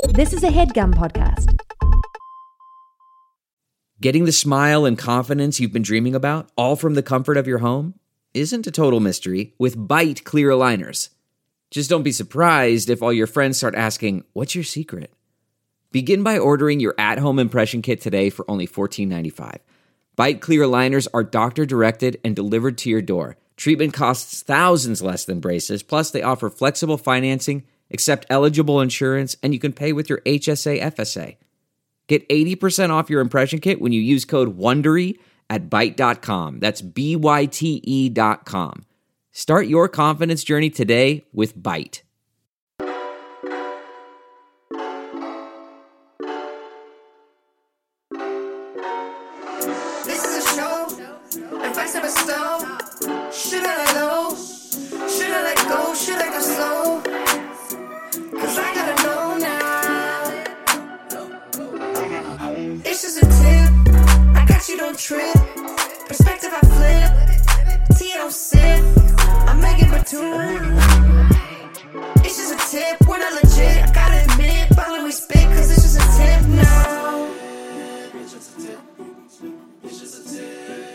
This is a HeadGum podcast. Getting the smile and confidence you've been dreaming about, all from the comfort of your home, isn't a total mystery with Byte clear aligners. Just don't be surprised if all your friends start asking, "What's your secret?" Begin by ordering your at-home impression kit today for only $14.95. Byte clear aligners are doctor-directed and delivered to your door. Treatment costs thousands less than braces, plus they offer flexible financing, accept eligible insurance, and you can pay with your HSA FSA. Get 80% off your impression kit when you use code WONDERY at Byte.com. That's BYTE.com. Start your confidence journey today with Byte. This is a show. Advice of a stone. Should I let go? Should I let go? Should I go slow? Cause I gotta know now. It's just a tip. I got you, don't trip. Perspective I flip. Tea I don't sip. I'm Megan Batoon. It's just a tip. We're not legit. I gotta admit. Ballin' we spit. Cause it's just a tip now. It's just a tip. It's just a tip.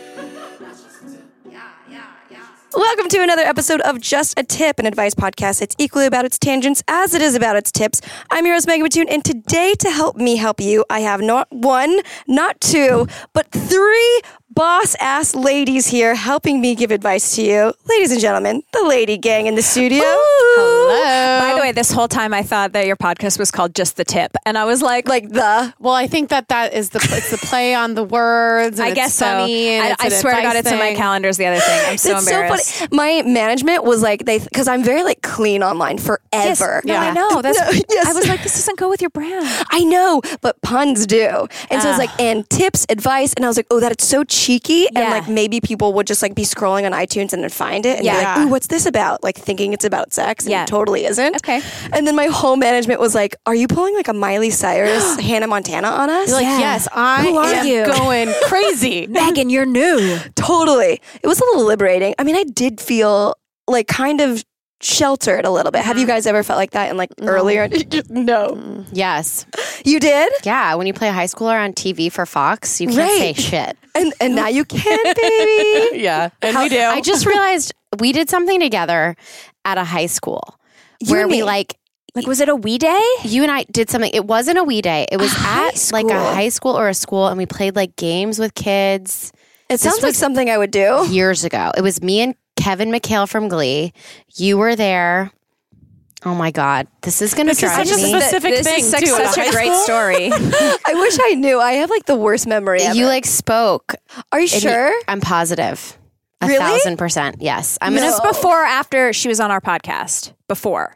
Welcome to another episode of Just a Tip, an advice podcast. It's equally about its tangents as it is about its tips. I'm your host, Megan Batoon, and today to help me help you, I have not one, not two, but three boss-ass ladies here helping me give advice to you. Ladies and gentlemen, the lady gang in the studio. Hello. By the way, this whole time I thought that your podcast was called Just the Tip, and I was like Well, I think that is it's the play on the words. And I guess it's funny, so. And I swear to God, it's in my calendar is the other thing. I'm so It's embarrassed. so funny. My management was like, because I'm very like clean online forever. No, I know. That's. Yes. I was like, this doesn't go with your brand. I know, but puns do. And so it's like, and tips, advice. And I was like, oh, that's so cheeky. And Yeah. like maybe people would just like be scrolling on iTunes and then find it and be like, ooh, what's this about? Like thinking it's about sex. And it totally isn't. Okay. And then my whole management was like, are you pulling like a Miley Cyrus, Hannah Montana on us? You're like, yes, I Who are am you? going crazy. Megan, you're new. Totally. It was a little liberating. I mean, I did feel like kind of sheltered a little bit. Have you guys ever felt like that in like earlier? No. Yes. You did? Yeah. When you play a high schooler on TV for Fox, you can't say shit. And now you can, baby. Yeah. And we do. I just realized we did something together at a high school where we like, was it a wee day? you and I did something. It wasn't a wee day. It was at like a high school or a school, and we played like games with kids. It sounds like something I would do. Years ago. It was me and Kevin McHale from Glee. You were there. Oh my God. This is going to drive such a me. specific thing, is too, at such a a great high story. I wish I knew. I have like the worst memory ever. You like spoke. Are you And sure? I'm positive. Really? 1,000%. Yes. I'm This going is before or after she was on our podcast? Before.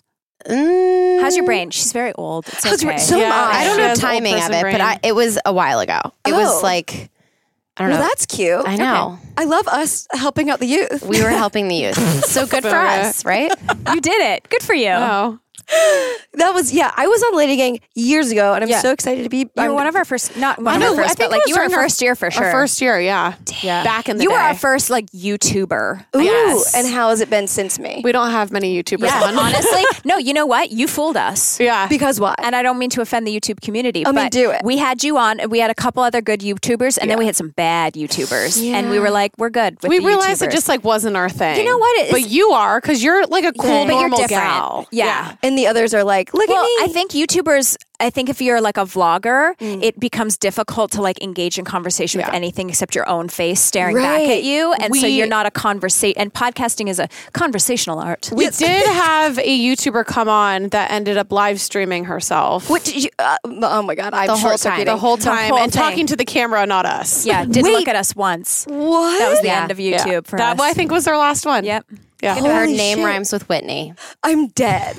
to. How's your brain? She's very old. It's How's your- okay. so am I. I don't She know has old timing of person it, brain. but it was a while ago. It Oh. was like, I don't Well, know. that's cute. I know. I love us helping out the youth. We were helping the youth. So good for us, right? You did it. Good for you. Oh. That was, I was on Lady Gang years ago, and I'm Yeah. so excited to be. You were one of our first, not one of know, our I first, think but like it was you were our during our- first year for sure. Our first year, yeah. Back in the You day. were our first like YouTuber. Ooh, Yes. and how has it been since me? We don't have many YouTubers Yeah, on. honestly. No, you know what? You fooled us. Yeah. Because what? And I don't mean to offend the YouTube community, I mean, but do it. we had you on, and we had a couple other good YouTubers, and then we had some bad YouTubers, and we were like, we're good with We the realized YouTubers. it just like wasn't our thing. You know what? It But is- you are, because you're like a cool, but you're normal different. gal. Yeah. And the others are like, look Well, at me. I think YouTubers, if you're like a vlogger, it becomes difficult to like engage in conversation with anything except your own face staring back Right. at you. And so We- you're not a conversation, and podcasting is a conversational art. We did have a YouTuber come on that ended up live streaming herself. What did you, oh my God, I'm The whole short-circuiting. the whole time whole and thing. talking to the camera, not us. Yeah, didn't Wait. look at us once. What? That was the Yeah. end of YouTube for That us. I think was our last one. Yep. Yeah. Her Holy name shit. rhymes with Whitney. I'm dead.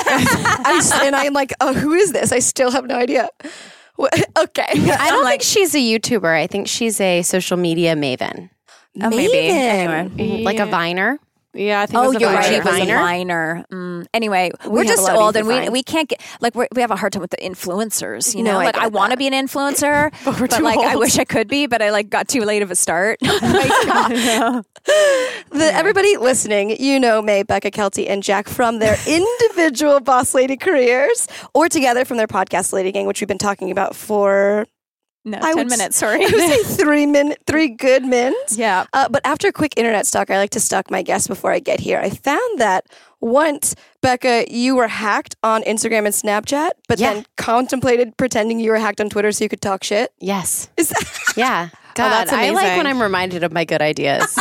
And I'm like, oh, who is this? I still have no idea. Okay. I don't think she's a YouTuber. I think she's a social media maven. Oh, maybe. Maven. Anyway. Like a Viner. Yeah, I think Oh, it was a you're right. Viner. It was a Viner? Viner. Anyway, we're have just a lot of old, and vines. we can't get like we have a hard time with the influencers. You No, know, I like I get want to that. be an influencer, we're but too like I old. wish I could be, but I like got too late of a start. Everybody listening, you know May, Becca, Kelty, and Jack from their individual boss lady careers, or together from their podcast Lady Gang, which we've been talking about for No, I 10 would minutes. Sorry. I would say 3 good minutes. Yeah. But after a quick internet stalk, I like to stalk my guests before I get here. I found that once, Becca, you were hacked on Instagram and Snapchat, but then contemplated pretending you were hacked on Twitter so you could talk shit. Yes. Is that Yeah. God, that's I like amazing. when I'm reminded of my good ideas.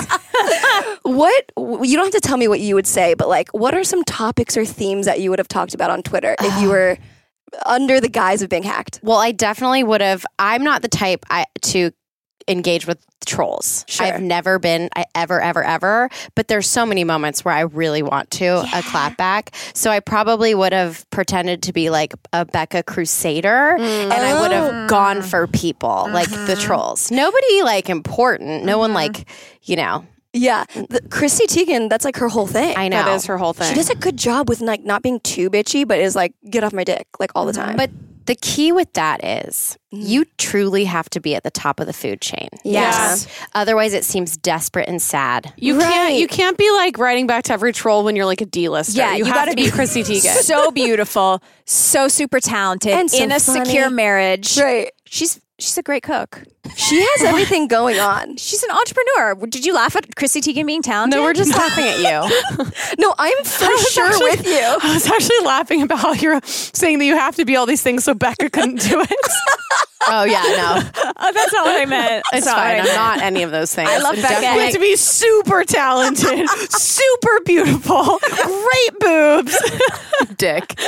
what? You don't have to tell me what you would say, but like, what are some topics or themes that you would have talked about on Twitter if you were under the guise of being hacked? Well, I definitely would have. I'm not the type to engage with trolls. Sure. I've never been ever, but there's so many moments where I really want to a clap back. So I probably would have pretended to be like a Becca Crusader and I would have gone for people like the trolls. Nobody like important. No one like, you know. Yeah, Chrissy Teigen, that's like her whole thing. I know. That is her whole thing. She does a good job with like not being too bitchy, but is like, get off my dick like all the time. But the key with that is you truly have to be at the top of the food chain. Yes. Otherwise it seems desperate and sad. You can't be like writing back to every troll when you're like a D-lister. Yeah, you you have gotta to be Chrissy Teigen. So beautiful, so super talented, And so in a funny. secure marriage. Right. She's a great cook. She has everything going on. She's an entrepreneur. Did you laugh at Chrissy Teigen being talented? No, we're just laughing at you. No, I'm for sure with you. I was actually laughing about how you're saying that you have to be all these things so Becca couldn't do it. Oh yeah, no. Oh, that's not what I meant. It's That's not fine. what I'm I not any of those things. I love I'm Becca. You have definitely- to be super talented, super beautiful, great boobs. dick.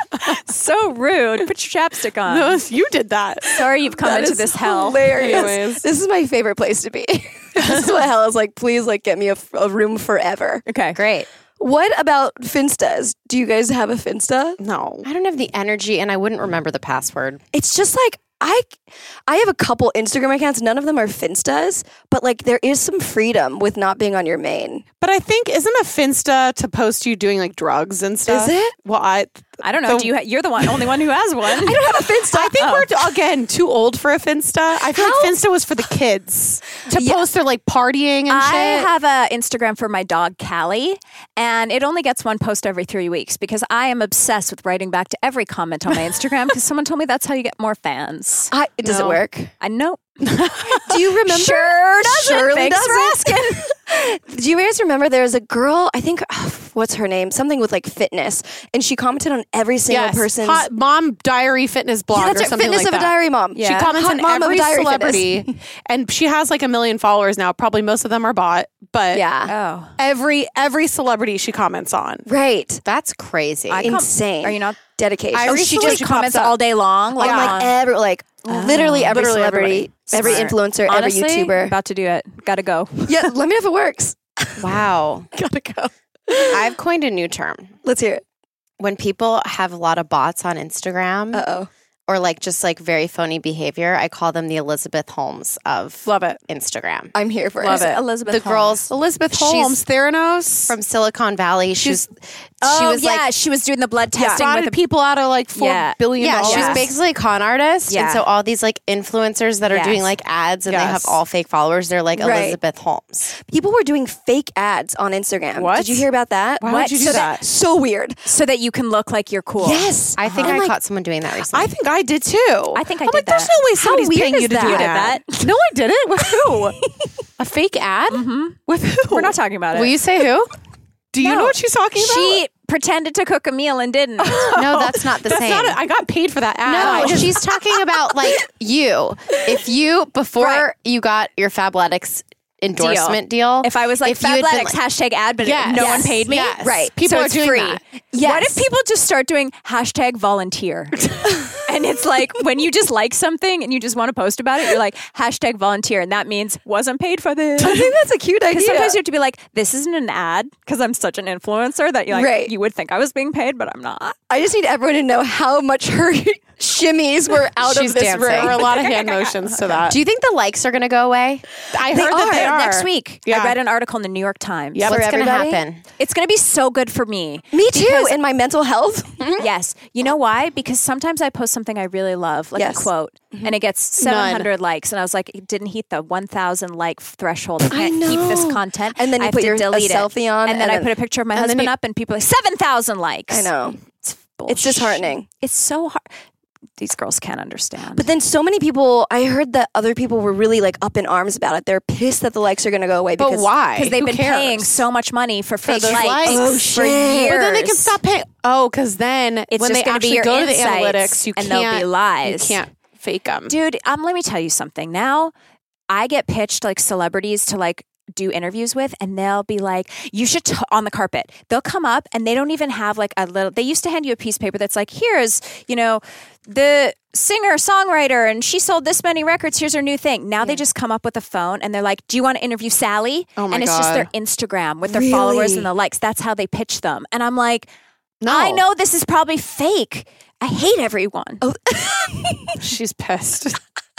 So rude. Put your chapstick on. No, you did that. Sorry you've come into this hell. Hilarious. Anyways. This is my favorite place to be. This is what hell is like. Please, like, get me a room forever. Okay. Great. What about Finstas? Do you guys have a Finsta? No. I don't have the energy and I wouldn't remember the password. It's just like I have a couple Instagram accounts. None of them are Finstas, but like there is some freedom with not being on your main. But I think, isn't a Finsta to post you doing like drugs and stuff? Is it? Well, I I don't know. You're the only one who has one. I don't have a Finsta. I think we're, again, too old for a Finsta. I feel like Finsta was for the kids to post their like partying and I shit. have a Instagram for my dog Callie, and it only gets one post every 3 weeks because I am obsessed with writing back to every comment on my Instagram because someone told me that's how you get more fans. Does it work? I know. Do you remember? Sure doesn't. Surely Thanks for doesn't. Do you guys remember there was a girl, I think, what's her name? Something with like fitness. And she commented on every single person's. Hot mom diary fitness blog Yeah, that's or it. something Fitness like of a that. diary mom. Yeah. She comments Hot on mom of every diary celebrity, and she has like 1 million followers now. Probably most of them are bot, but Yeah. Oh. every celebrity she comments on. Right. That's crazy. Insane. Are you not? Dedication. I Oh, recently she just she comments pops up. all day long. on like literally every Literally celebrity, every Smart. influencer, Honestly, every YouTuber. about to do it. Gotta go. Yeah, let me know if it works. Wow. Gotta go. I've coined a new term. Let's hear it. When people have a lot of bots on Instagram Uh-oh. or like just like very phony behavior, I call them the Elizabeth Holmes of Love it. Instagram. I'm here for Love it. it. Elizabeth The girls Elizabeth She's Holmes, Theranos. from Silicon Valley, she was yeah, she was doing the blood testing Spotted with people out of like $4 billion. Yeah, she was Yes. basically a con artist. Yeah. And so all these like influencers that are Yes. doing like ads and they have Yes. all fake followers, they're like Right. Elizabeth Holmes. People were doing fake ads on Instagram. What? Did you hear about that? Why would you do So that? So weird. so that you can look like you're cool. Yes. I think And I like, caught someone doing that recently. I think I did too. I think I I'm did like, there's that. no way somebody's weird paying is you to do that? that. No, I didn't. With who? A fake ad? With who? We're not talking about it. Will you say who? Do you know what she's talking about? She pretended to cook a meal and didn't. No, that's not the That's same. not it. I got paid for that ad. No, she's talking about like you. If you before Right. you got your Fabletics endorsement deal. If I was like you had been, Fabletics hashtag ad, but Yes. no Yes. one paid me, Yes. right? People so are it's doing free. that. Yes. What if people just start doing hashtag volunteer? And it's like when you just like something and you just want to post about it, you're like hashtag volunteer, and that means wasn't paid for this. I think that's a cute idea. Because sometimes you have to be like, this isn't an ad because I'm such an influencer that you're like, Right. you would think I was being paid, but I'm not. I just need everyone to know how much her shimmies were out She's of this dancing. There were a room. lot of hand motions to that. Do you think the likes are going to go away? I heard that they are. Next week. Yeah. I read an article in the New York Times. Yep. What's going to everybody? happen? It's going to be so good for me. Me too, Because- in my mental health. Yes. You know why? Because sometimes I post something I really love, like Yes. a quote, and it gets 700 likes. And I was like, it didn't hit the 1,000 like threshold. I can't keep this know. content. And then you I have put to a delete selfie on, And then and I then- put a picture of my and then husband you- up, and people are like, 7,000 likes. I know. It's It's disheartening. It's so hard. These girls can't understand. But then so many people, I heard that other people were really like up in arms about it. They're pissed that the likes are going to go away. But Because why? because they've Who been cares? paying so much money for fake those likes, likes. Oh, for shit. years. But then they can stop paying. Oh, because then It's when just they gonna be actually your go to the insights, analytics, you and can't. they'll be lies. You can't fake them. Dude, let me tell you something. Now I get pitched like celebrities to like do interviews with, and they'll be like, you should on the carpet. They'll come up and they don't even have like a little, they used to hand you a piece of paper that's like, here's, the singer, songwriter, and she sold this many records. Here's her new thing. Now they just come up with a phone and they're like, do you want to interview Sally? Oh my and it's just their God. Instagram with their Really? followers and the likes. That's how they pitch them. And I'm like, No. I know this is probably fake. I hate everyone. She's pissed.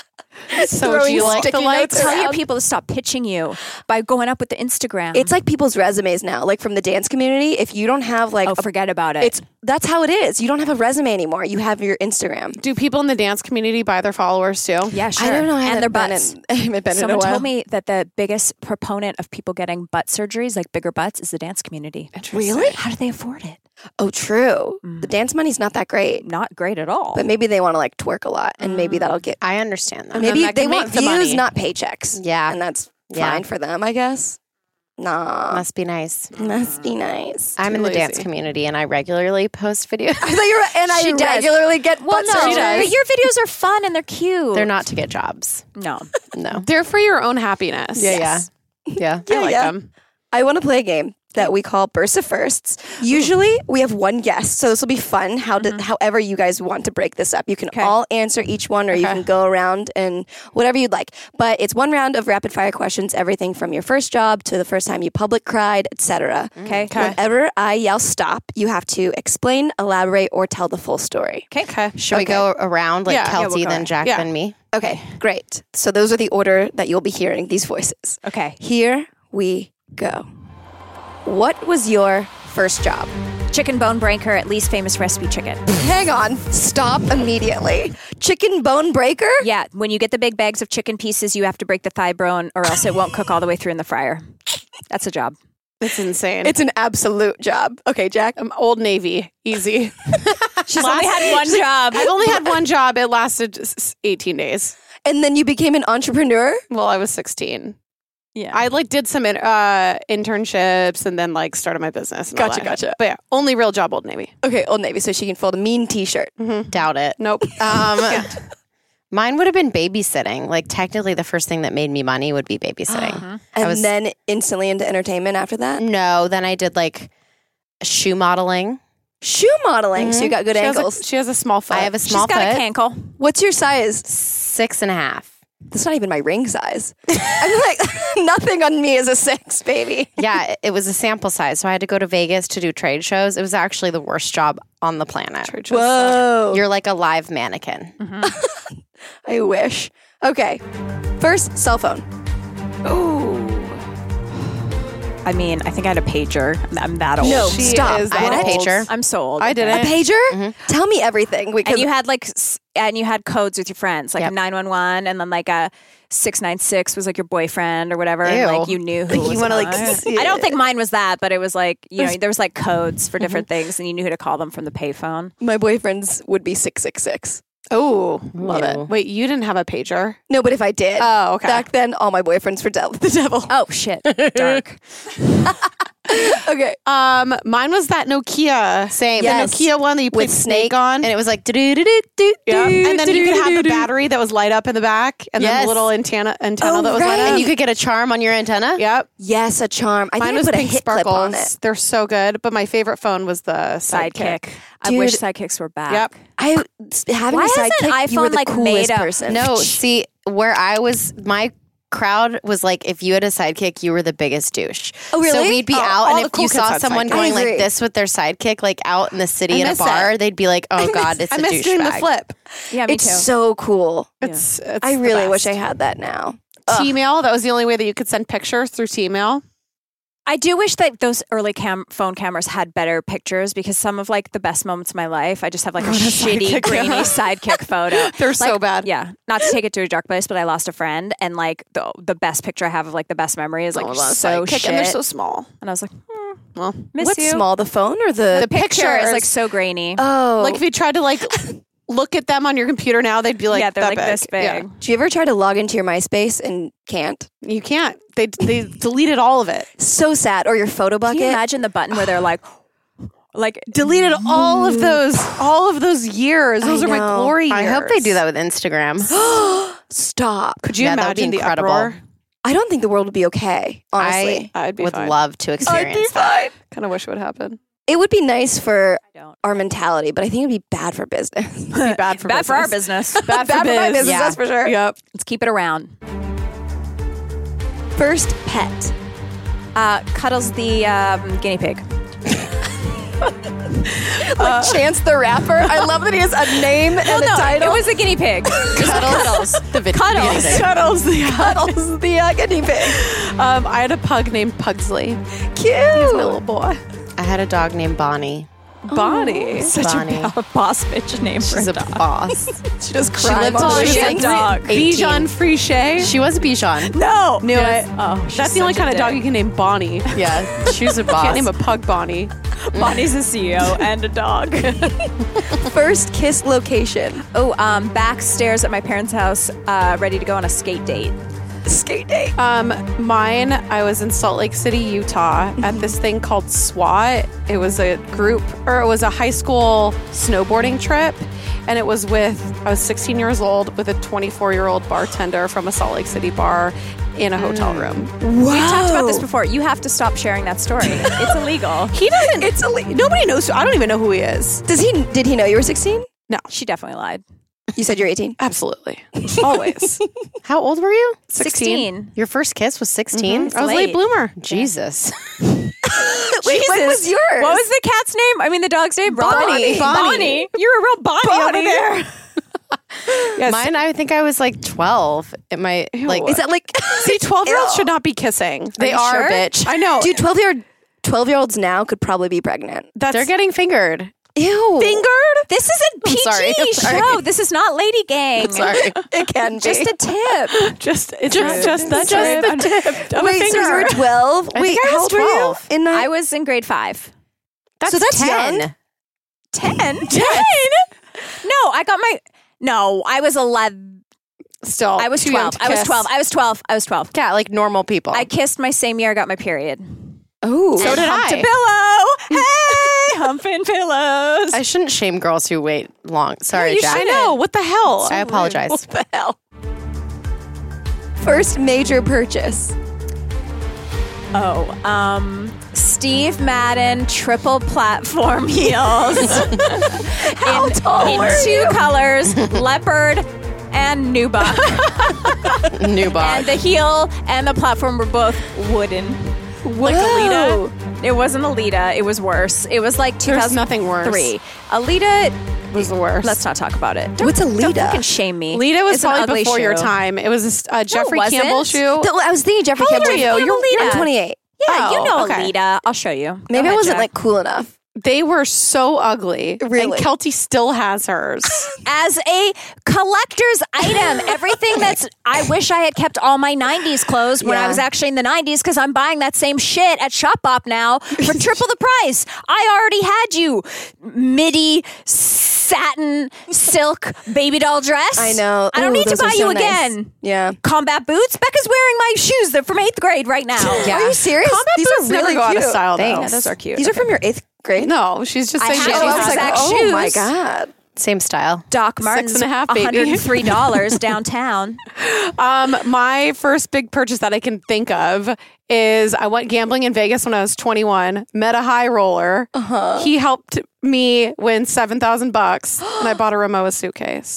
So do Throwing you like the sticky likes? notes Tell your around. people to stop pitching you by going up with the Instagram. it's like people's resumes now, like from the dance community. If you don't have like, forget about it. that's how it is. You don't have a resume anymore. You have your Instagram. Do people in the dance community buy their followers too? Yeah, sure. I don't know. I and their haven't been butts. in- I haven't been in a Someone while. told me that the biggest proponent of people getting butt surgeries, like bigger butts, is the dance community. Really? How do they afford it? Oh, true. The dance money's not that great, Not great at all. but maybe they want to like twerk a lot, and maybe that'll get. I understand that. Maybe that they can want make the views, money. not paychecks. Yeah. and that's Yeah. fine for them, I guess. Nah, Must be nice. must be nice. I'm in the lazy. dance community and I regularly post videos. I thought you were, and I She does. regularly get well, butt no, surgery. but your videos are fun and they're cute. They're not to get jobs. No. No. They're for your own happiness. Yeah. Yeah. I like yeah. them. I want to play a game that we call Burst of Firsts. Usually we have one guest, so this will be fun. However you guys want to break this up. You can all answer each one, or you can go around and whatever you'd like. But it's one round of rapid fire questions, everything from your first job to the first time you public cried, etc. Okay. Whenever I yell stop, you have to explain, elaborate, or tell the full story. Okay. Should we go around like Yeah. Yeah, Kelsey, we'll go then around. Jack, Yeah. then me? Okay, great. So those are the order that you'll be hearing these voices. Okay. Here we go. What was your first job? Chicken bone breaker at least famous recipe chicken. Hang on. Stop immediately. Chicken bone breaker? Yeah, when you get the big bags of chicken pieces, you have to break the thigh bone or else it won't cook all the way through in the fryer. That's a job. It's insane. It's an absolute job. Okay, Jack. Old Navy. Easy. She's only had one job. I've only had one job. It lasted 18 days. And then you became an entrepreneur? Well, I was 16. Yeah. I like did some internships and then like started my business. And all Gotcha, that. gotcha. But yeah, only real job, Old Navy. Okay, Old Navy, so she can fold a mean t-shirt. Doubt it. Nope. Mine would have been babysitting. Like technically the first thing that made me money would be babysitting. And then instantly into entertainment after that? No, then I did like shoe modeling. Shoe modeling, so you got good ankles. She has a small foot. I have a She's small got a foot. cankle. What's your size? 6.5. That's not even my ring size. I'm like, nothing on me is a 6, baby. Yeah, it was a sample size. So I had to go to Vegas to do trade shows. It was actually the worst job on the planet. Whoa. You're like a live mannequin. I wish. Okay. First, cell phone. I mean, I think I had a pager. I'm that old. No, She stop. is I had a old. pager. I'm so old. I did A it. pager? Tell me everything. And you had like, and you had codes with your friends, like Yep. a 911, and then like a 696 was like your boyfriend or whatever. And like Ew. you knew who was wanna, like, on. see I don't it. think mine was that, but it was like, there was like codes for different things, and you knew who to call them from the payphone. My boyfriend's would be 666. Oh, Love it. Wait, you didn't have a pager? No, but if I did, Oh, okay. back then, all my boyfriends were dealt with the devil. Oh shit, dark. Okay. Mine was that Nokia. Same. The Yes. Nokia one that you put With Snake Snake. on. And it was like do-do-do-do-do. Yeah. And then you could have the battery that was light up in the back, and then Yes. the little antenna Oh, that was light right. up. And you could get a charm on your antenna. Yep. Yes, a charm. I Mine think I was put a pink hit clip on sparkles. it. They're so good, but my favorite phone was the Sidekick. I wish Dude. sidekicks were back. Yep. Having Why a hasn't sidekick, you were iPhone, the like, coolest made a- person. No, see, where I was, my crowd was like, if you had a sidekick, you were the biggest douche. Oh, really? So we'd be Oh, out, all and the if cool you kids saw had someone sidekicks. going I agree. like this with their sidekick, like out in the city in a miss bar, it. they'd be like, oh God, it's I a miss doing the douchebag. flip. Yeah, me It's too. so cool. It's I the really wish best. I had that now. T-mail. That was the only way that you could send pictures through T-mail. I do wish that those early phone cameras had better pictures because some of like the best moments of my life, I just have like a shitty, sidekick grainy camera. sidekick photo. They're so Like, bad. Yeah, not to take it to a dark place, but I lost a friend, and like the best picture I have of like the best memory is like so Sidekick, shit. and they're so small. And I was like, Well, miss What's you. small, the phone or the The picture is pictures. like so grainy. Oh, like if you tried to like look at them on your computer now, they'd be like, yeah, they're that like this big. Yeah. do you ever try to log into your MySpace and can't? You can't. They deleted all of it. So sad. Or your photo bucket. Can you imagine the button where they're like Deleted all of those years. Those are my know. glory years. I hope they do that with Instagram. Stop. Could you Yeah, that would be imagine the incredible. uproar? I don't think the world would be okay, honestly. I'd be Would fine. love to experience that. Kind of wish it would happen. It would be nice for don't. our mentality, but I think it'd be bad for business. Be bad for bad for our business. business. Bad for bad for my biz. business, Yeah. that's for sure. Yep. Let's keep it around. First pet. Cuddles the guinea pig. Like Chance the Rapper. I love that he has a name and a title. It was a guiney pig. Cuddles. The video. Cuddles. Cuddles. Cuddles the guinea pig. I had a pug named Pugsley. Cute. He's my little boy. I had a dog named Bonnie. Bonnie. Bonnie. A boss bitch name for She's a a dog. boss. She just She cried lived while till she she was was dog. 18. Bichon Frichet. She was a Bichon. No, Knew it. Oh, That's the only kind of dog you can name Bonnie. Yeah, she was a boss. Can't name a pug Bonnie. Bonnie's a CEO and a dog. First kiss location. Oh, backstairs at my parents' house, ready to go on a skate date. Skate date. Mine, I was in Salt Lake City, Utah at this thing called SWAT. It was a high school snowboarding trip. And it was I was 16 years old with a 24-year-old bartender from a Salt Lake City bar in a hotel room. We've talked about this before. You have to stop sharing that story. It's illegal. He doesn't, nobody knows, I don't even know who he is. Did he know you were 16? She definitely lied. You said you're 18. Absolutely. Always. How old were you? 16. Your first kiss was 16? I was late. late bloomer. Jesus. Wait, what was yours? What was the cat's name? I mean, the dog's name? Bonnie. Bonnie. You're a real Bonnie over there. Yes. Mine, I think I was like 12. It might, like, Is that like... See, 12-year-olds should not be kissing. they you are, sure? bitch. I know. Dude, 12-year-olds now could probably be pregnant. They're getting fingered. Ew. Fingered? This is a PG sorry. I'm sorry. show. This is not Lady Gang. Sorry. It can be. Just a tip. just the tip. Of a Wait, so you were finger. 12? I Wait, think I how was old were you? 12. In I was in grade 5. So that's 10. young. 10? 10? No, I was 11. Still. I was too young 12. to I was kiss. 12. I was 12. Yeah, like normal people. I kissed my same year I got my period. Oh. So did Humped a I. pillow. Hey, humping pillows. I shouldn't shame girls who wait long. Sorry, Jack. I know. What the hell? I apologize. What the hell? First major purchase. Steve Madden triple platform heels. How tall in were 2 you? colors, leopard and nubuck. New box. And the heel and the platform were both wooden. Like Whoa. Alita. It wasn't Alita. It was worse. It was like 2003. There's nothing worse. Alita Was the worst. Let's not talk about it. What's Don't Alita? fucking shame me. Lita was It's an probably ugly before your shoe. time. It was a Jeffrey wasn't. Campbell shoe. I was thinking Jeffrey How old Campbell. are you? You're Alita. 28. Yeah, you Oh, know okay. Alita. I'll show you. Maybe Go I ahead, wasn't Jack. like cool enough. They were so ugly. Really? And Kelty still has hers. As a collector's item, everything that's. I wish I had kept all my 90s clothes when I Yeah. was actually in the 90s because I'm buying that same shit at Shop Bop now for triple the price. I already had you midi, satin, silk, baby doll dress. I know. I don't Ooh, need to those are buy so you nice. again. Yeah. Combat boots. Becca's wearing my shoes. They're from 8th grade right now. Are you serious? Combat These boots are really never go cute. out of style, though. Yeah, those are cute. These are from your 8th grade? No, she's just I saying have she's these I was like, exact oh my shoes. God. Same style. Doc Martens, 6.5, baby. $103 downtown. My first big purchase that I can think of is I went gambling in Vegas when I was 21, met a high roller. He helped me win $7,000 and I bought a Rimowa suitcase. Oh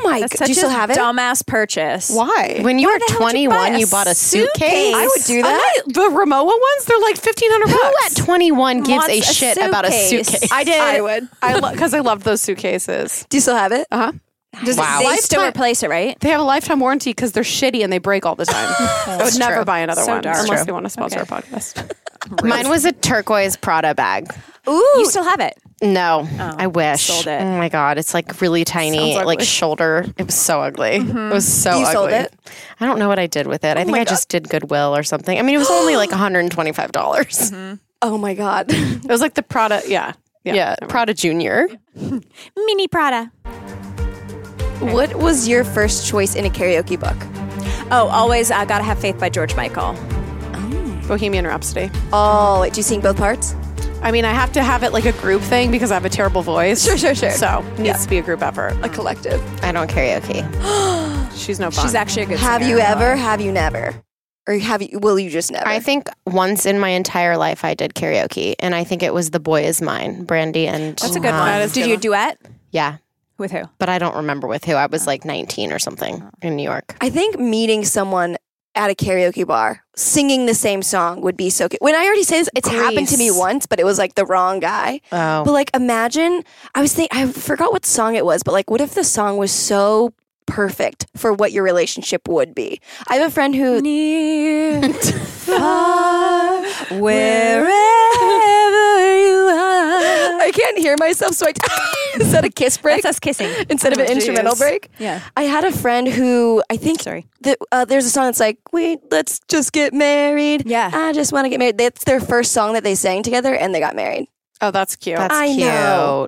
my That's god! such Do you still have it? dumbass purchase. Why? When you were the hell would you buy 21, a you bought a suitcase. I would do that. The Rimowa ones, they're like $1,500. Who at 21 gives Wants a a shit about a suitcase? suitcase? I did. I would. Because I loved those suitcases. Do you still have it? Uh huh. Does Wow. They still replace it, right? They have a lifetime warranty because they're shitty and they break all the time. I would never true. buy another So one dark. unless True. they want to sponsor Okay. our podcast. Mine was a turquoise Prada bag. Ooh, You still have it. No, I wish. sold it. Oh my god, it's like really tiny, Sounds like ugly. shoulder. It was so ugly. It was so ugly. You sold it? I don't know what I did with it. I think I just did Goodwill or something. I mean, it was only like $125. oh my god! It was like the Prada. Yeah. Yeah, Prada Junior. Mini Prada. What was your first choice in a karaoke book? Oh, always Gotta Have Faith by George Michael. Bohemian Rhapsody. Oh, wait, do you sing both parts? I mean, I have to have it like a group thing because I have a terrible voice. Sure. So it needs to be a group effort. A collective. I don't karaoke. She's no fun. She's actually a good Have singer. you ever? Have you never? Or have you? Will you just never? I think once in my entire life I did karaoke, and I think it was "The Boy Is Mine," Brandy and That's a good one. That is Did good you one. duet? Yeah, With who? but I don't remember with who. I was like 19 or something in New York. I think meeting someone at a karaoke bar singing the same song would be so good. When I already say this, it's happened to me Grease. once, but it was like the wrong guy. Oh. But like, imagine, I forgot what song it was, but like, what if the song was so perfect for what your relationship would be? I have a friend who Near, far, wherever you are. I can't hear myself, so I instead of kiss break, That's us kissing. instead of an instrumental geez. break. Yeah. I had a friend who I think Sorry. there's a song that's like, let's just get married. Yeah. I just want to get married. That's their first song that they sang together, and they got married. Oh, that's cute. That's I cute. know.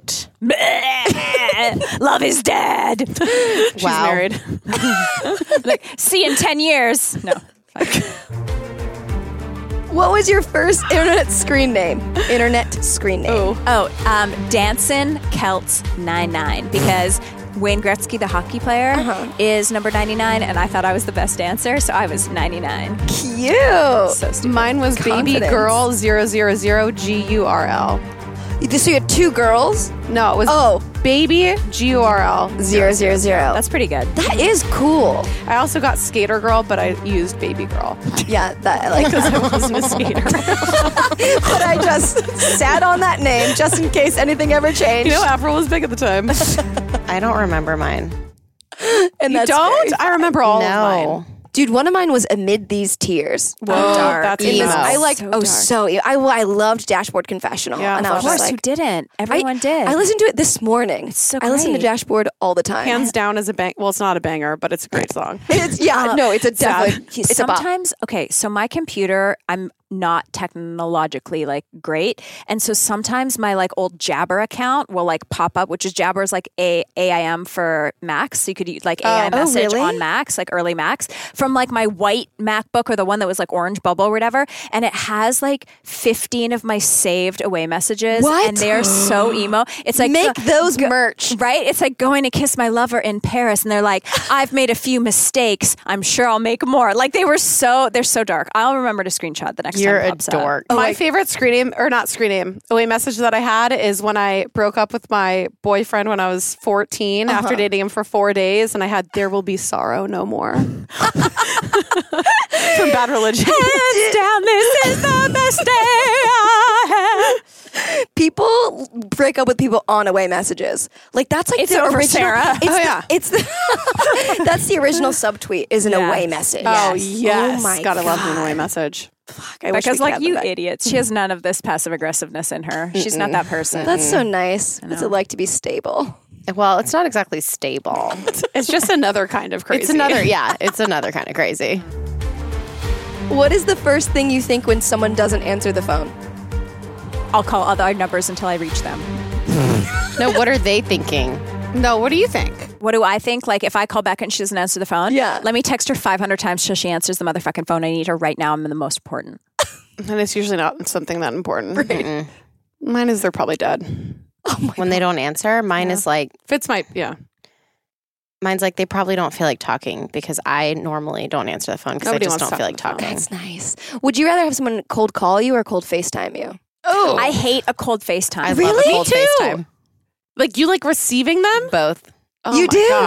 Love is dead. She's Wow. married. Like, see you in 10 years. No. What was your first internet screen name? Dancin' Celts 99 because Wayne Gretzky, the hockey player, is number 99, and I thought I was the best dancer, so I was 99. Cute. So stupid. Mine was Baby Confidence. Girl 000 GURL. So you had two girls? No, it was Baby GURL 000. That's pretty good. That is cool. I also got Skater Girl, but I used Baby Girl Yeah, that I like. because I wasn't a skater. But I just sat on that name just in case anything ever changed. You know, Avril was big at the time. I don't remember mine. and You that's don't? very- I remember all of No. mine. Dude, one of mine was Amid These Tears. Whoa, dark. that's Emo. emo. I like So so I loved Dashboard Confessional, Yeah, and I of was Of just course, like, who didn't? Everyone did. I listened to it this morning. so I listen to great. Dashboard all the time. Hands down as a bang. Well, it's not a banger, but it's a great song. It's it's a definitely it's a bop. Sometimes, okay, so my computer, I'm not technologically like great. And so sometimes my like old Jabber account will like pop up, which is Jabber is like AIM for Macs. So you could use like AI message really? on Macs, like early Macs, from like my white MacBook or the one that was like orange bubble or whatever. And it has like 15 of my saved away messages. What? And they're so emo. It's like Make those merch. Right? It's like going to kiss my lover in Paris and they're like, I've made a few mistakes. I'm sure I'll make more. Like they're so dark. I'll remember to screenshot the next You're time it a pops up. dork. My favorite screen name, or not screen name, away message that I had is when I broke up with my boyfriend when I was 14 after dating him for 4 days, and I had "There Will Be Sorrow No More" from Bad Religion. Hands down, this is the best day I had. People break up with people on away messages. Like that's like It's the over, original. Sarah. It's Oh, the- yeah. it's the that's the original subtweet is an Yeah. away message. Oh yes, Oh my gotta love an God. away message. I wish we Because could like have them you back. idiots, she has none of this passive aggressiveness in her. She's not that person. That's so nice. What's it like to be stable? Well, it's not exactly stable. It's just another kind of crazy. It's another kind of crazy. What is the first thing you think when someone doesn't answer the phone? I'll call other numbers until I reach them. No, what are they thinking? No, what do you think? What do I think? Like if I call back and she doesn't answer the phone, Yeah. let me text her 500 times till she answers the motherfucking phone. I need her right now. I'm the most important. And it's usually not something that important. Mine is they're probably dead. When they don't answer, mine is like Fitz might, yeah. mine's like they probably don't feel like talking because I normally don't answer the phone because I Nobody just wants don't to feel like talk on the talking. That's nice. Would you rather have someone cold call you or cold FaceTime you? Oh, I hate a cold FaceTime. I love Really? a cold Me too. FaceTime. like you like receiving them? Both. Oh You my do? God.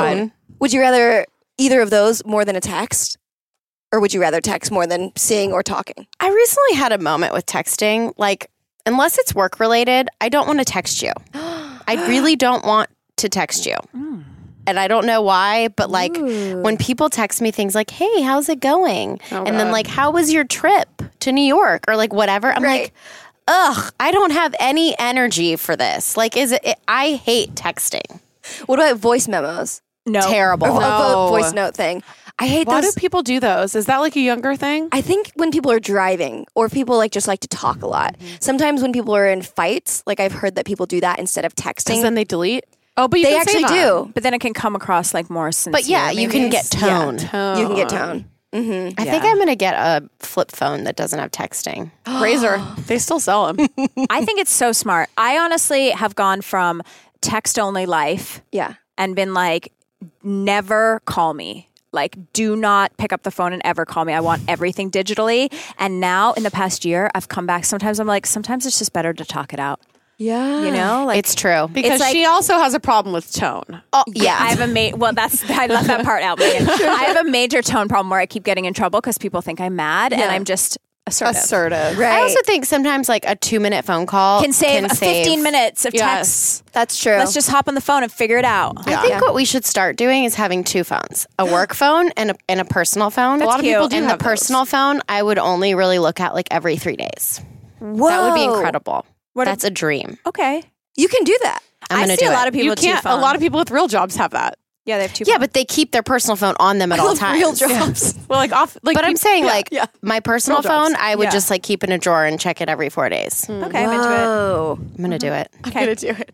Would you rather either of those more than a text? Or would you rather text more than seeing or talking? I recently had a moment with texting. Like, unless it's work related, I don't want to text you. I really don't want to text you. And I don't know why, but like when people text me things like, hey, how's it going? And then like, how was your trip to New York? Or like whatever. I'm like, ugh, I don't have any energy for this. Like, I hate texting. What about voice memos? No. Terrible. Or a voice note thing. I hate Why those. do people do those? Is that like a younger thing? I think when people are driving or people like just like to talk a lot. Sometimes when people are in fights, like I've heard that people do that instead of texting. Because then they delete. Oh, but you They can actually save them. do. But then it can come across like more sincere. But yeah, you can maybe. get tone. You can get tone. I think I'm going to get a flip phone that doesn't have texting. Razor. They still sell them. I think it's so smart. I honestly have gone from text only life Yeah. and been like, never call me. Like, do not pick up the phone and ever call me. I want everything digitally. And now in the past year, I've come back. Sometimes I'm like, sometimes it's just better to talk it out. Yeah. You know? Like, It's true. Because like- she also has a problem with tone. Oh, yeah, I have I left that part out, Megan. I have a major tone problem where I keep getting in trouble because people think I'm mad and I'm just assertive. Right. I also think sometimes like a 2-minute phone call Can save 15 minutes of text. That's true. Let's just hop on the phone and figure it out. I think what we should start doing is having 2 phones, a work phone and a personal phone. A lot of people do And have the personal phone, I would only really look at like every 3 days. Whoa. That would be incredible. That's a dream. Okay. You can do that. I'm I going to see do a lot it. of people You with 2 can't. A phones. lot of people with real jobs have that. Yeah, they have 2 Yeah, phones. but they keep their personal phone on them at all times. Real jobs. Well, like off. Like, But I'm saying yeah, like yeah. my personal Real jobs. phone, I would Yeah. just like keep in a drawer and check it every 4 days. Okay, I'm into it. Oh. I'm going to do it. I'm gonna do it.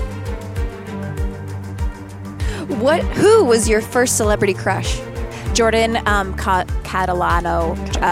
Who was your first celebrity crush? Jordan Catalano,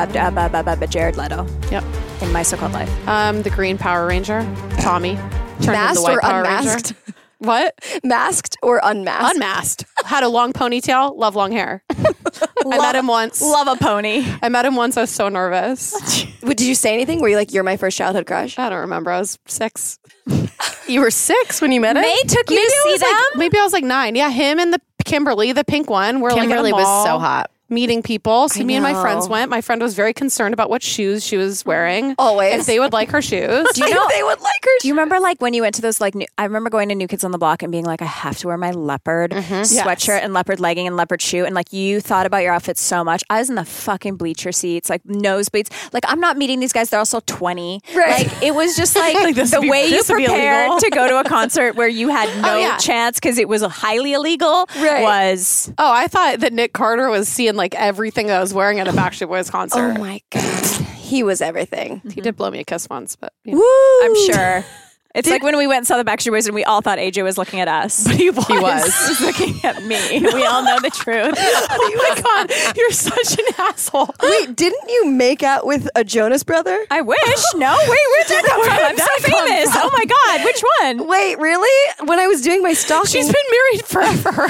Jared Leto Yep. in My So-Called Life. The Green Power Ranger, Tommy. Turned into the Masked White or Power unmasked? Ranger. What? Masked or unmasked? Unmasked. Had a long ponytail. Love long hair. I met him once. Love a pony. I met him once. I was so nervous. Did you say anything? Were you like, you're my first childhood crush? I don't remember. I was 6. You were 6 when you met him? May took you to see them? Maybe I was like 9. Yeah, him and the Kimberly, the pink one. Were Kimberly like at a was mall, so hot. meeting people. So me and my know. friends went. My friend was very concerned about what shoes she was wearing. Always. If they would like her shoes. Do you know? They would like her. Do you remember like when you went to those like I remember going to New Kids on the Block and being like, I have to wear my leopard sweatshirt and leopard legging and leopard shoe, and like you thought about your outfit so much. I was in the fucking bleacher seats, like nosebleeds. Like I'm not meeting these guys; they're also 20. Right. Like it was just like, this the would be- way you this would be prepared illegal. to go to a concert where you had no yeah. chance because it was highly illegal. Right. Was Oh, I thought that Nick Carter was seeing like everything that I was wearing at a Backstreet Boys concert. Oh my God. He was everything. He did blow me a kiss once, but you know. Woo! I'm sure. It's like when we went and saw the Backstreet Boys and we all thought AJ was looking at us. But he was. He was looking at me. We all know the truth. Oh my God, you're such an asshole. Wait, didn't you make out with a Jonas brother? I wish. No, wait, where'd that come from? I'm so famous. Oh my God, which one? Wait, really? When I was doing my stalking. She's been married forever.